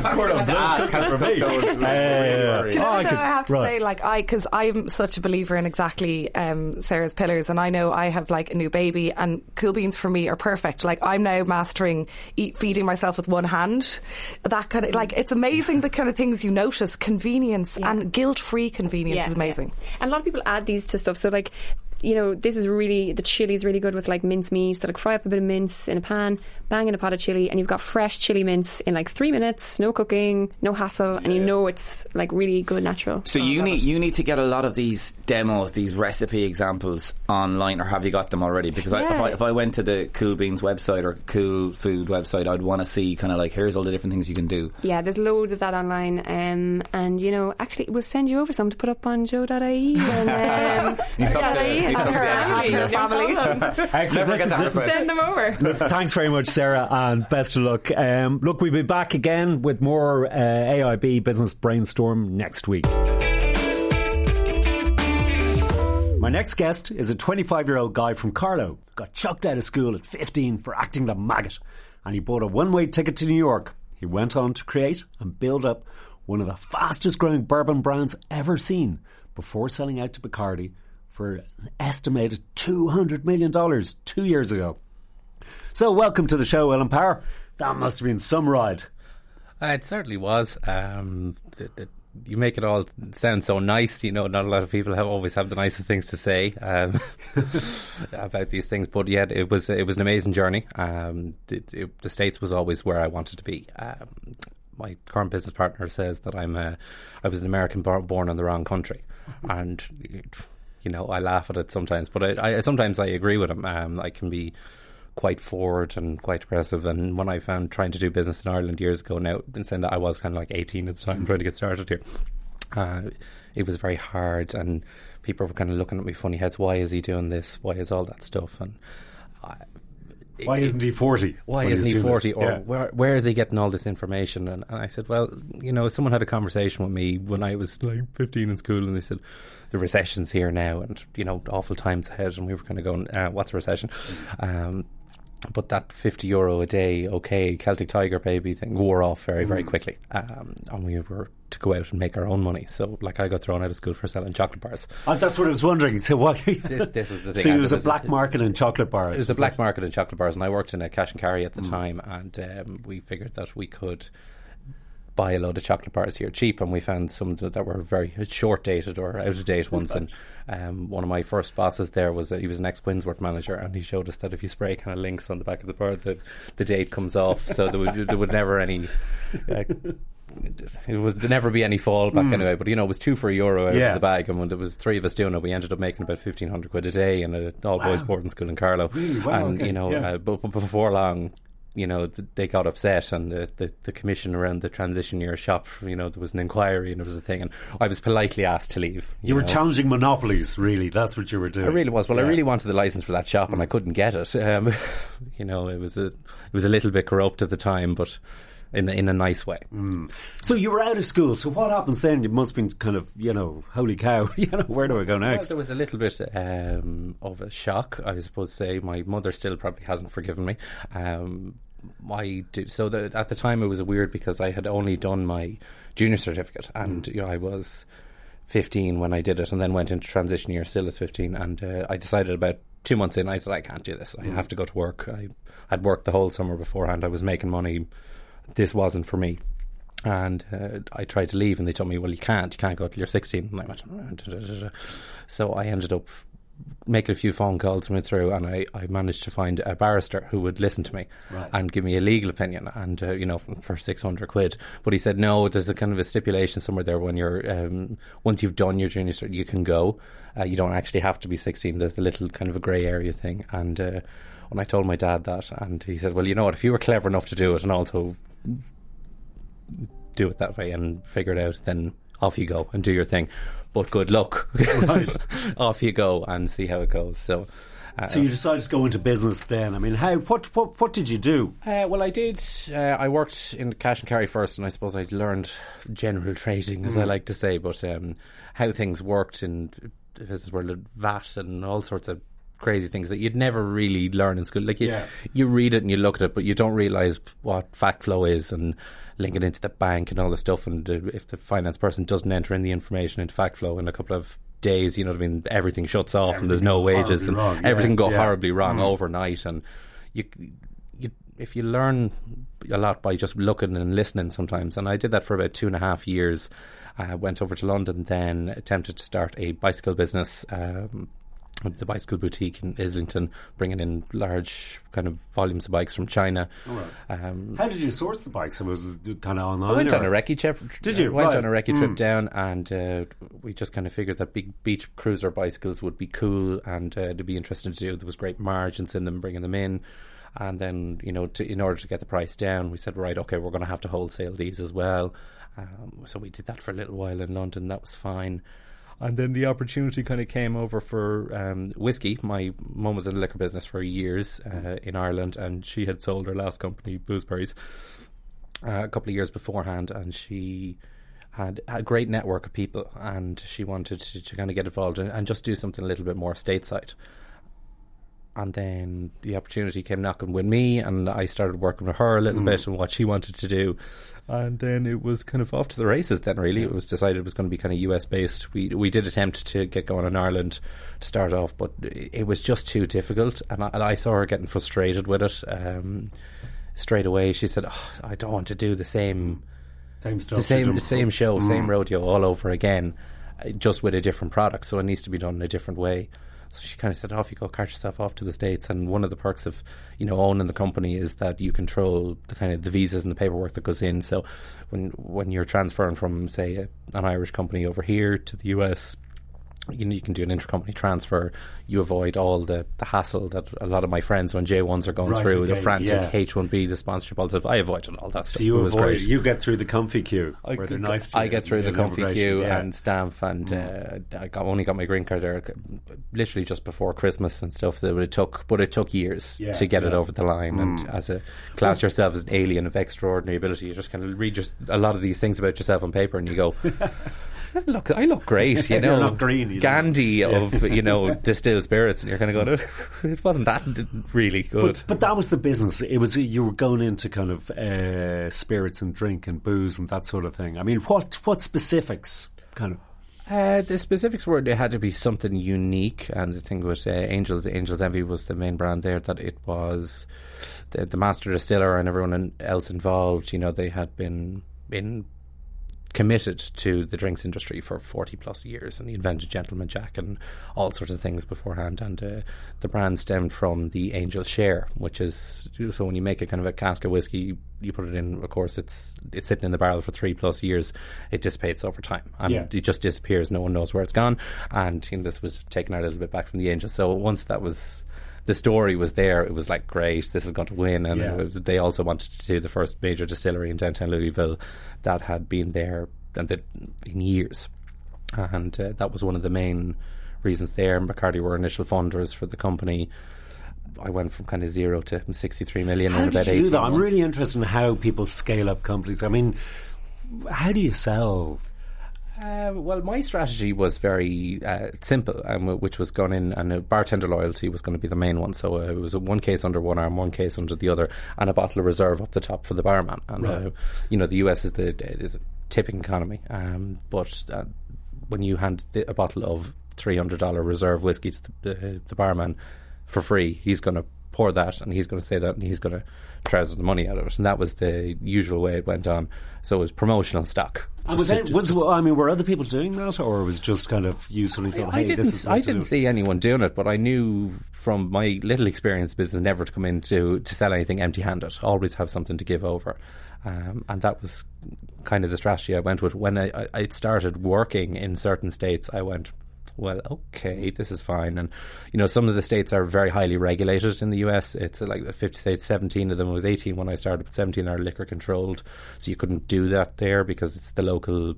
tub. I have to say, because I'm such a believer in exactly Sarah's pillars, and I know I have a new baby, and Cool Beans for me are perfect. I'm now mastering feeding myself with one hand. That kind of it's amazing the kind of things you notice. Convenience and guilt-free convenience is amazing. And a lot of people add these to stuff. So this is really, the chili is really good with like mince meat. So like fry up a bit of mince in a pan, bang in a pot of chili, and you've got fresh chili mince in like 3 minutes, no cooking, no hassle, and it's like really good natural. So you need to get a lot of these demos, these recipe examples online, or have you got them already? Because if I went to the Cool Beans website or Cool Food website, I'd want to see kind of like, here's all the different things you can do. Yeah, there's loads of that online, and actually we'll send you over some to put up on joe.ie and family. Never get that request. Send them over. Thanks very much, Sarah, and best of luck. Look, we'll be back again with more AIB Business Brainstorm next week. My next guest is a 25-year-old guy from Carlow. Got chucked out of school at 15 for acting the maggot, and he bought a one-way ticket to New York. He went on to create and build up one of the fastest growing bourbon brands ever seen before selling out to Bacardi for an estimated $200 million 2 years ago. So welcome to the show, Ellen Power. That must have been some ride. It certainly was. You make it all sound so nice. Not a lot of people always have the nicest things to say about these things. But yet, it was an amazing journey. The States was always where I wanted to be. My current business partner says that I was an American born in the wrong country, and I laugh at it sometimes. But I sometimes I agree with him. I can be quite forward and quite aggressive, and when I found trying to do business in Ireland years ago now, instead I was kind of like 18 at the time trying to get started here, it was very hard, and people were kind of looking at me funny heads. Why is he doing this? Why is all that stuff? And why isn't he 40? Why isn't he 40? Or where is he getting all this information? And I said, well, someone had a conversation with me when I was like 15 in school, and they said, the recession's here now, and awful times ahead. And we were kind of going, what's a recession? But that €50 a day, Celtic Tiger baby thing wore off very, very quickly. And we were to go out and make our own money. So, I got thrown out of school for selling chocolate bars. That's what I was wondering. So what? This was the thing. So it was a black market in chocolate bars. It was a black market in chocolate bars, and I worked in a cash and carry at the time, and we figured that we could buy a load of chocolate bars here cheap, and we found some that were very short dated or out of date ones. And one of my first bosses there he was an ex-Winsworth manager, and he showed us that if you spray kind of links on the back of the bar, the date comes off, so there would never any it would never be any fallback anyway. But it was €2 for €1 out of the bag, and when there was three of us doing it, we ended up making about £1,500 a day in an all boys boarding school in Carlow. Really? Wow, and but before long, they got upset, and the commission around the transition year shop, there was an inquiry and there was a thing, and I was politely asked to leave. You were challenging monopolies, really. That's what you were doing. I really was. Well, I really wanted the license for that shop, and I couldn't get it. It was a little bit corrupt at the time, but in a nice way. So you were out of school. So what happens then? You must have been kind of, holy cow, where do I go next? Well, there was a little bit of a shock, I suppose. Say my mother still probably hasn't forgiven me. At the time it was weird because I had only done my junior certificate, and I was 15 when I did it, and then went into transition year still as 15, and I decided about 2 months in, I said, I can't do this, I have to go to work. I'd worked the whole summer beforehand, I was making money, this wasn't for me. And I tried to leave, and they told me, well, you can't go till you're 16. And I went, so I ended up making a few phone calls, went through, and I managed to find a barrister who would listen to me and give me a legal opinion, and for £600. But he said, no, there's a kind of a stipulation somewhere there when you're once you've done your junior cert, you can go. You don't actually have to be 16. There's a little kind of a grey area thing. And when I told my dad that, and he said, well, you know what, if you were clever enough to do it and also do it that way and figure it out, then off you go and do your thing. But good luck. Right. Off you go and see how it goes. So you decided to go into business then. I mean, what did you do? Well, I did. I worked in cash and carry first, and I suppose I learned general trading, as I like to say, but how things worked in business world, VAT and all sorts of crazy things that you'd never really learn in school. Like you read it and you look at it, but you don't realise what fact flow is and link it into the bank and all the stuff. And if the finance person doesn't enter in the information into fact flow in a couple of days, you know what I mean, everything shuts off and there's no wages and everything go horribly wrong overnight. And if you learn a lot by just looking and listening sometimes, and I did that for about 2.5 years. I went over to London, then attempted to start a bicycle business, the bicycle boutique in Islington, bringing in large kind of volumes of bikes from China. How did you source the bikes? Was it kind of online? I went on a recce trip. Did you? Went on a recce trip down, and we just kind of figured that big beach cruiser bicycles would be cool and to be interesting to do. There was great margins in them, bringing them in. And then, in order to get the price down, we said, right, okay, we're going to have to wholesale these as well. So we did that for a little while in London. That was fine. And then the opportunity kind of came over for whiskey. My mum was in the liquor business for years in Ireland, and she had sold her last company, Booseberries, a couple of years beforehand, and she had a great network of people, and she wanted to kind of get involved and just do something a little bit more stateside. And then the opportunity came knocking with me, and I started working with her a little bit and what she wanted to do. And then it was kind of off to the races then, really. It was decided it was going to be kind of US based. We did attempt to get going in Ireland to start off, but it was just too difficult. And I saw her getting frustrated with it straight away. She said, I don't want to do the same stuff, the same show, same rodeo all over again, just with a different product. So it needs to be done in a different way. So she kind of said, off you go, cart yourself off to the States. And one of the perks of, owning the company is that you control the kind of the visas and the paperwork that goes in. So when you're transferring from, say, an Irish company over here to the US, you can do an intercompany transfer. You avoid all the hassle that a lot of my friends when J1s are going through, the frantic H1B, the sponsorship, all that. I avoided all that stuff. So you get through the comfy queue. Where they're nice to you. I get through the comfy queue and stamp, and I only got my green card there literally just before Christmas and stuff. But it took years to get it over the line. And as a class yourself as an alien of extraordinary ability, you just kind of read a lot of these things about yourself on paper, and you go, look, I look great, You're not green, Gandhi of distilled spirits, and you're kind of going, it wasn't that really good. But that was the business. It was, you were going into kind of spirits and drink and booze and that sort of thing. I mean, what specifics kind of? The specifics were there had to be something unique, and the thing was Angel's Envy was the main brand there. That it was the master distiller and everyone else involved. They had been committed to the drinks industry for 40 plus years, and he invented Gentleman Jack and all sorts of things beforehand. And the brand stemmed from the Angel Share, which is, so when you make a kind of a cask of whiskey, you put it in, of course it's sitting in the barrel for 3+ years, it dissipates over time, and it just disappears, no one knows where it's gone. And this was taken out a little bit back from the Angel. So once that was, the story was there, it was like, great, this is going to win. And they also wanted to do the first major distillery in downtown Louisville that had been there in years. And that was one of the main reasons there. McCarty were initial funders for the company. I went from kind of 0 to 63 million in about 18 months. How did you do that? I'm really interested in how people scale up companies. I mean, how do you sell? Well, my strategy was very simple, which was going in, and bartender loyalty was going to be the main one. So it was one case under one arm, one case under the other, and a bottle of reserve up the top for the barman. And the US is a tipping economy, but when you hand a bottle of $300 reserve whiskey to the barman for free, he's going to pour that, and he's going to say that, and he's going to trouser the money out of it. And that was the usual way it went on. So it was promotional stock. And were other people doing that, or was just kind of you suddenly thought, hey, this is I didn't see anyone doing it, but I knew from my little experience business never to come in to sell anything empty-handed. Always have something to give over. And that was kind of the strategy I went with. When I started working in certain states, I went, well, okay, this is fine. And, some of the states are very highly regulated in the US. It's like 50 states, 17 of them. It was 18 when I started, but 17 are liquor controlled. So you couldn't do that there because it's the local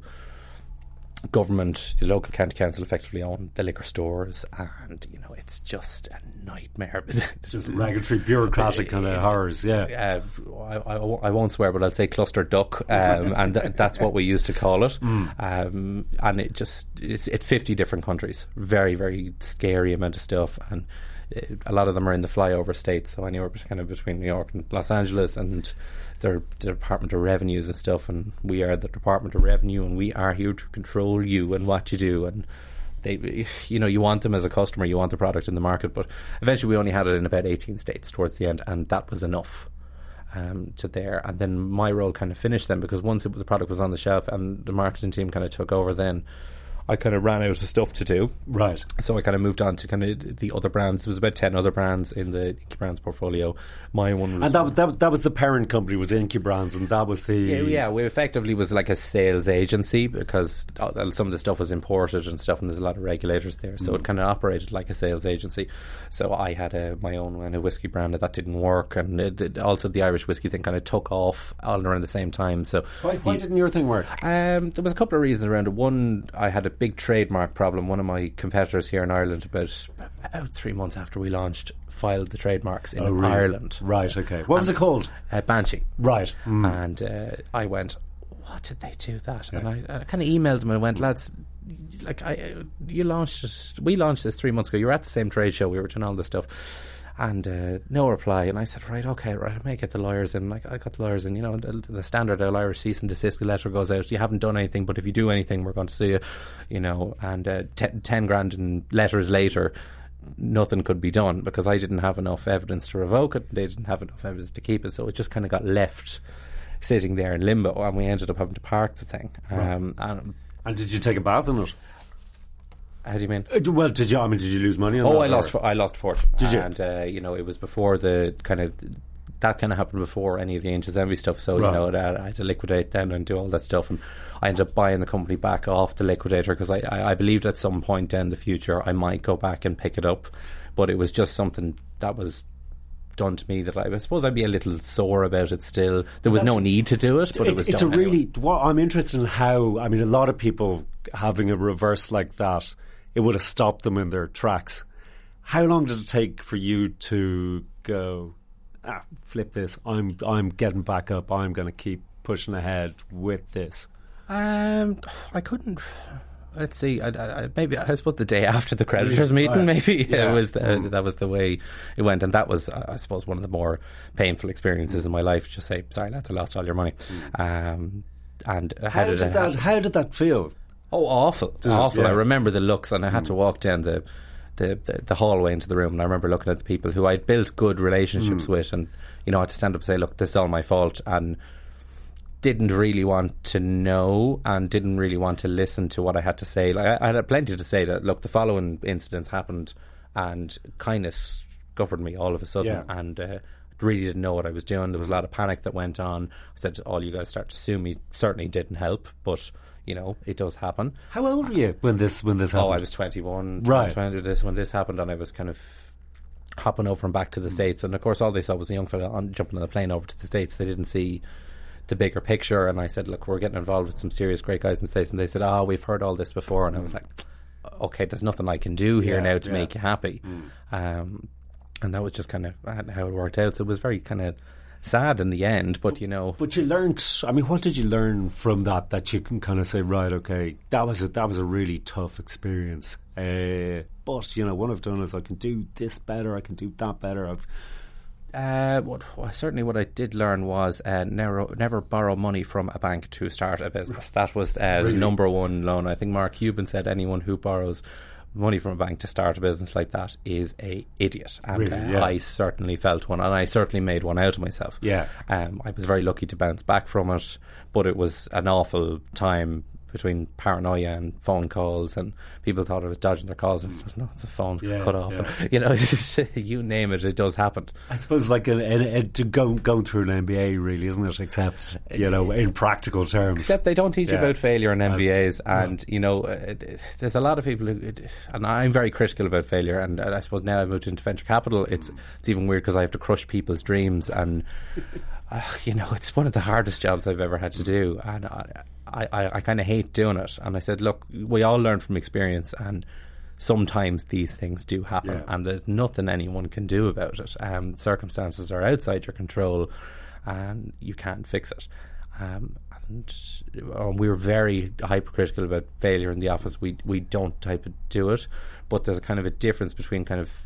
government, the local county council effectively own the liquor stores, and it's just a nightmare. Just regulatory, bureaucratic kind of horrors. I won't swear, but I'll say cluster duck, and that's what we used to call it. And it's 50 different countries, very very scary amount of stuff, and a lot of them are in the flyover states, so anywhere kind of between New York and Los Angeles, and they're the Department of Revenues and stuff, and we are the Department of Revenue, and we are here to control you and what you do. And they, you want them as a customer, you want the product in the market, but eventually we only had it in about 18 states towards the end, and that was enough to there. And then my role kind of finished then, because once the product was on the shelf and the marketing team kind of took over, then I kind of ran out of stuff to do. Right. So I kind of moved on to kind of the other brands. There was about 10 other brands in the Inky Brands portfolio. My one was... And that was the parent company, was Inky Brands, and that was the... Yeah, we effectively was like a sales agency because some of the stuff was imported and stuff, and there's a lot of regulators there. So it kind of operated like a sales agency. So I had my own kind of whiskey brand, and that didn't work. And also the Irish whiskey thing kind of took off all around the same time. So Why didn't your thing work? there was a couple of reasons around it. One, I had a big trademark problem. One of my competitors here in Ireland, about 3 months after we launched, filed the trademarks in Ireland. Right, okay. What was it called? Banshee. Right. And I went, what did they do that? Yeah. And I kind of emailed them and went, lads, like we launched this 3 months ago. You were at the same trade show. We were doing all this stuff. And no reply. And I said, right, I may get the lawyers in. Like, I got the lawyers in. You know, the standard Irish cease and desist letter goes out. You haven't done anything, but if you do anything, we're going to sue you. You know, and 10 grand in letters later, nothing could be done because I didn't have enough evidence to revoke it. They didn't have enough evidence to keep it. So it just kind of got left sitting there in limbo, and we ended up having to park the thing. Right. And did you take a bath in it? How do you mean? Well, did you lose money on that? I lost fortune. Did you? And you know, it was before that kind of happened before any of the Ancient Envy stuff. So you know, I had to liquidate then and do all that stuff, and I ended up buying the company back off the liquidator because I believed at some point in the future I might go back and pick it up, but it was just something that was done to me that I suppose I'd be a little sore about it still. There was no need to do it, but it was done anyway. I'm interested in how, I mean, a lot of people having a reverse like that, it would have stopped them in their tracks. How long did it take for you to go, flip this, I'm getting back up, I'm going to keep pushing ahead with this? I couldn't. Let's see. I suppose the day after the creditors' meeting, maybe that was the way it went, and that was, I suppose, one of the more painful experiences in my life. Just say, sorry, lads, I lost all your money. And how did that feel? Oh, awful. Yeah. I remember the looks, and I had to walk down the hallway into the room, and I remember looking at the people who I'd built good relationships with, and you know, I had to stand up and say, look, this is all my fault, and didn't really want to know and didn't really want to listen to what I had to say. Like, I had plenty to say that, look, the following incidents happened and kind of scuppered me all of a sudden, and really didn't know what I was doing. There was a lot of panic that went on. I said, all you guys start to sue me. Certainly didn't help, but you know, it does happen. How old were you when this happened? Oh, I was 21, right, trying to do this when this happened, and I was kind of hopping over and back to the States, and of course all they saw was a young fella jumping on a plane over to the States. They didn't see the bigger picture, and I said, look, we're getting involved with some serious great guys in the States, and they said, we've heard all this before, and I was like, okay, there's nothing I can do here now to make you happy. And that was just kind of how it worked out. So it was very kind of sad in the end, but you know. But you learned, I mean, what did you learn from that you can kind of say, right, okay, that was a really tough experience, but you know, what I've done is I can do this better, I can do that better. Certainly what I did learn was never borrow money from a bank to start a business. That was the number one loan. I think Mark Cuban said anyone who borrows money from a bank to start a business like that is a idiot. And I certainly felt one, and I certainly made one out of myself. I was very lucky to bounce back from it, but it was an awful time between paranoia and phone calls, and people thought I was dodging their calls, and the phone cut off. And, you know, you name it, it does happen. I suppose like going through an MBA, really, isn't it? Except, you know, in practical terms. Except they don't teach you about failure in MBAs, and you know, there's a lot of people who, and I'm very critical about failure, and I suppose now I've moved into venture capital, it's even weird because I have to crush people's dreams, and you know, it's one of the hardest jobs I've ever had to do, and I kind of hate doing it. And I said, look, we all learn from experience, and sometimes these things do happen, and there's nothing anyone can do about it. Circumstances are outside your control, and you can't fix it. And we were very hypercritical about failure in the office. We don't type of do it, but there's a kind of a difference between kind of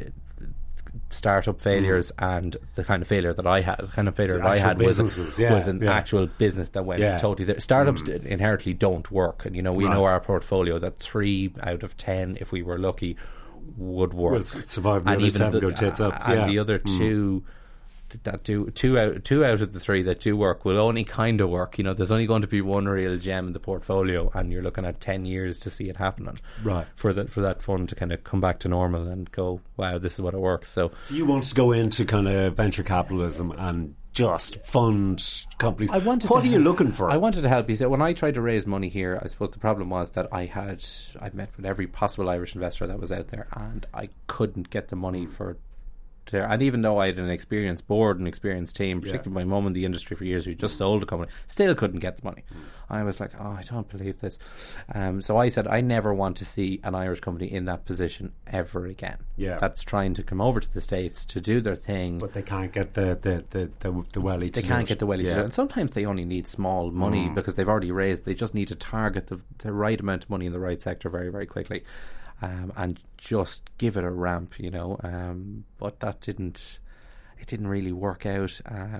startup failures and the kind of failure that I had. The kind of failure that I had was an actual business that went totally. Startups inherently don't work, and you know, we know our portfolio that 3 out of 10, if we were lucky, would work. We'll survive, and even 7 go tits up. And the other 2, that do two out of the three that do work will only kind of work. You know, there's only going to be one real gem in the portfolio, and you're looking at 10 years to see it happening. Right. For that fund to kind of come back to normal and go, wow, this is what it works. So you want to go into kind of venture capitalism and just fund companies. What are you looking for? I wanted to help you. So when I tried to raise money here, I suppose the problem was that I'd met with every possible Irish investor that was out there, and I couldn't get the money for there. And even though I had an experienced board and experienced team, particularly my mum in the industry for years who just sold a company, still couldn't get the money. I was like, I don't believe this. So I said I never want to see an Irish company in that position ever again. Yeah. That's trying to come over to the States to do their thing, but they can't get the welly. They can't get the welly to do it. And sometimes they only need small money because they've already raised. They just need to target the right amount of money in the right sector very, very quickly. And just give it a ramp, you know. But that didn't really work out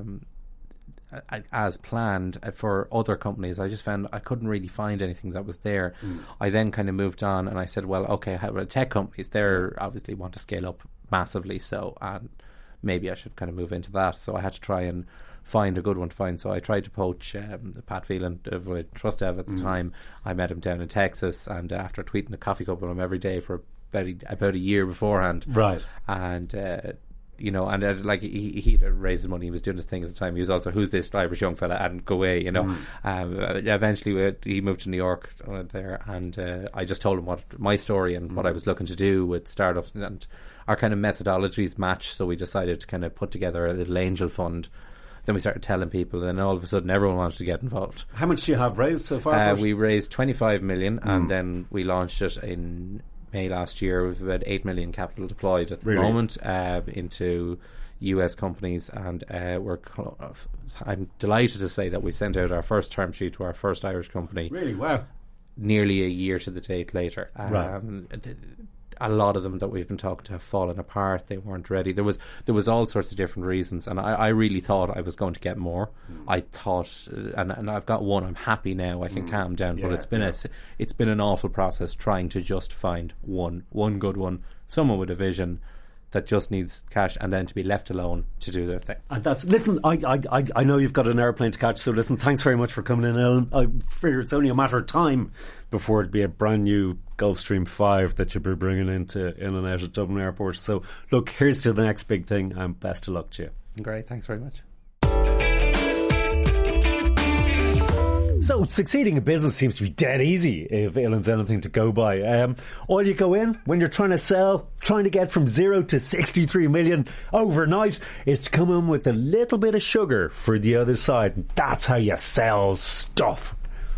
as planned for other companies. I just found I couldn't really find anything that was there. I then kind of moved on, and I said, well, okay, how about tech companies? They're obviously want to scale up massively, so maybe I should kind of move into that. So I had to try and find a good one to find. So I tried to poach Pat Phelan of TrustDev at the time. I met him down in Texas, and after tweeting a coffee cup with him every day for about a year beforehand, right? And you know, and like he raised his money. He was doing his thing at the time. He was also, who's this Irish young fella, and go away, you know. Eventually he moved to New York there, and I just told him what my story and what I was looking to do with startups, and our kind of methodologies match. So we decided to kind of put together a little angel fund. Then we started telling people, and all of a sudden everyone wanted to get involved. How much do you have raised so far? We raised 25 million, and then we launched it in May last year with about 8 million capital deployed at the moment into US companies, and I'm delighted to say that we sent out our first term sheet to our first Irish company. Really? Wow. Nearly a year to the date later. Right. A lot of them that we've been talking to have fallen apart. They weren't ready. There was all sorts of different reasons, and I really thought I was going to get more. I thought, and I've got one. I'm happy now. I can calm down. But it's been an awful process trying to just find one good one, someone with a vision that just needs cash, and then to be left alone to do their thing. And listen, I know you've got an airplane to catch, so listen, thanks very much for coming in, Ellen. I figure it's only a matter of time before it'd be a brand new Gulfstream 5 that you'll be bringing in and out of Dublin Airport. So look, here's to the next big thing, and best of luck to you. Great, thanks very much. So succeeding in business seems to be dead easy if Ellen's anything to go by. All you go in when you're trying to get from 0 to 63 million overnight is to come in with a little bit of sugar for the other side. That's how you sell stuff.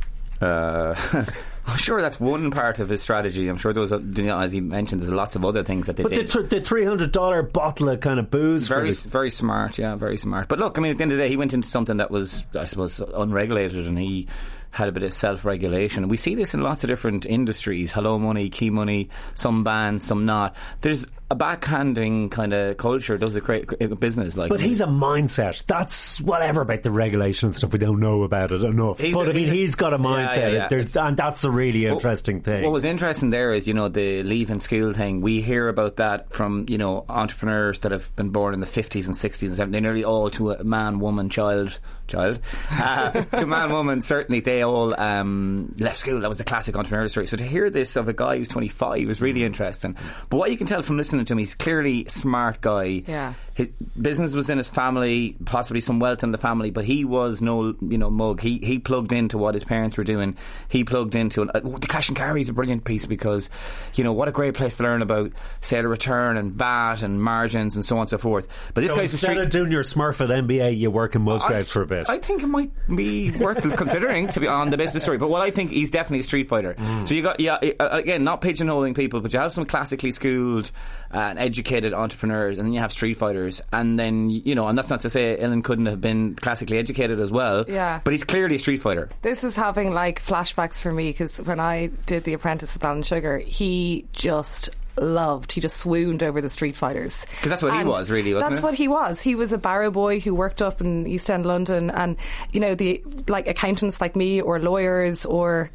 I'm sure that's one part of his strategy. I'm sure there was, as he mentioned, there's lots of other things that they did. But the $300 bottle of kind of booze. Very smart, yeah, very smart. But look, I mean, at the end of the day, he went into something that was, I suppose, unregulated, and he had a bit of self-regulation. We see this in lots of different industries. Hello Money, Key Money, some banned, some not. There's a backhanding kind of culture does the business. But he's a mindset. That's whatever about the regulation stuff. We don't know about it enough. He's got a mindset. Yeah. And that's a really interesting thing. What was interesting there is, the leaving school thing. We hear about that from, entrepreneurs that have been born in the 50s and 60s and 70s. They're nearly all to a man, woman, child. To man, woman, certainly they all left school. That was the classic entrepreneurial story. So to hear this of a guy who's 25 was really interesting. But what you can tell from listening to him, he's clearly a smart guy. Yeah. His business was in his family, possibly some wealth in the family, but he was no, mug. He plugged into what his parents were doing. He plugged into the cash and carry is a brilliant piece because, what a great place to learn about sale of return and VAT and margins and so on and so forth. But this guy's instead of doing your Smurfit MBA, you work in Musgraves for a bit. I think it might be worth considering to be on the business story. But what I think, he's definitely a street fighter. So you got, again, not pigeonholing people, but you have some classically schooled and educated entrepreneurs, and then you have street fighters, and then and that's not to say Ellen couldn't have been classically educated as well. Yeah, but he's clearly a street fighter. This is having flashbacks for me because when I did The Apprentice with Alan Sugar, he just swooned over the street fighters. Because that's what he was, really, wasn't it? That's what he was. He was a barrow boy who worked up in East End London, and, the accountants like me or lawyers or,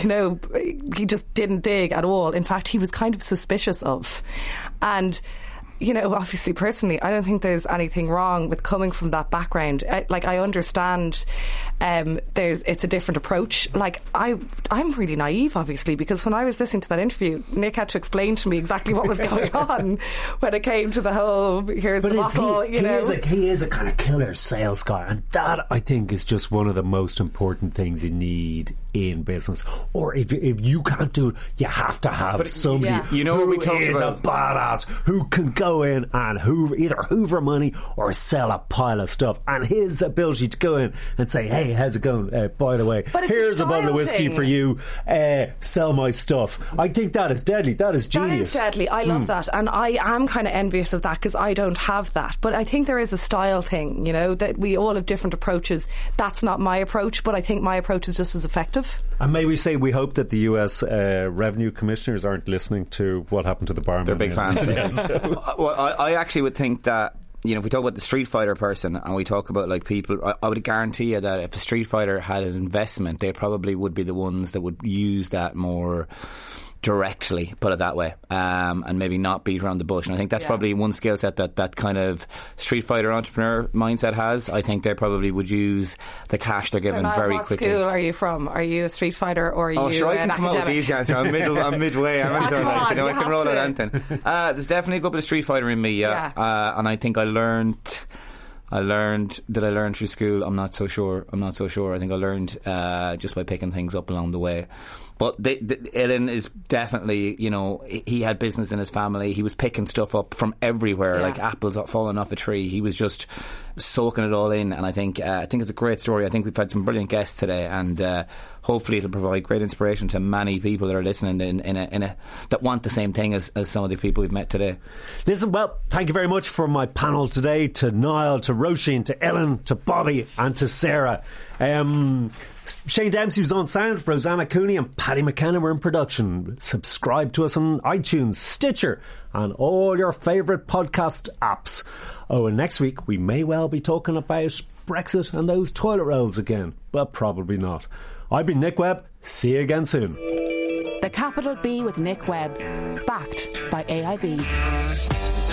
he just didn't dig at all. In fact, he was kind of suspicious of. And you know, obviously personally, I don't think there's anything wrong with coming from that background. I understand it's a different approach. Like, I'm really naive, obviously, because when I was listening to that interview, Nick had to explain to me exactly what was going on when it came to the whole, here's the bottle, you know. He is a kind of killer sales guy, and that, I think, is just one of the most important things you need in business. Or if you can't do it, you have to have somebody you know who what we talked is about? a badass, who can go in and either hoover money or sell a pile of stuff. And his ability to go in and say, hey, how's it going? By the way, here's a bottle of whiskey for you. Sell my stuff. I think that is deadly. That is genius. That is deadly. I love that. And I am kind of envious of that because I don't have that. But I think there is a style thing, you know, that we all have different approaches. That's not my approach, but I think my approach is just as effective. And may we say, we hope that the US revenue commissioners aren't listening to what happened to the barman. They're big fans. Well, I actually would think that, you know, if we talk about the Street Fighter person and we talk about like people, I would guarantee you that if a Street Fighter had an investment, they probably would be the ones that would use that more directly, put it that way, and maybe not beat around the bush. And I think that's probably one skill set that kind of Street Fighter entrepreneur mindset has. I think they probably would use the cash they're given very quickly. What school are you from? Are you a Street Fighter or are you sure, I can an come out with these answers. I'm midway. I'm into like, you know, I can roll out anything. There's definitely a couple of Street Fighter in me, and I think I learned. Did I learn through school? I'm not so sure. I think I learned just by picking things up along the way. But Ellen is definitely, you know, he had business in his family. He was picking stuff up from everywhere, like apples falling off a tree. He was just soaking it all in. And I think it's a great story. I think we've had some brilliant guests today, and hopefully it'll provide great inspiration to many people that are listening that want the same thing as some of the people we've met today. Listen, well, thank you very much for my panel today, to Niall, to Roisin, to Ellen, to Bobby, and to Sarah. Shane Dempsey was on sound, Rosanna Cooney and Paddy McKenna were in production. Subscribe to us on iTunes, Stitcher, and all your favourite podcast apps. Oh, and next week we may well be talking about Brexit and those toilet rolls again, but probably not. I've been Nick Webb. See you again soon. The Capital B with Nick Webb, backed by AIB.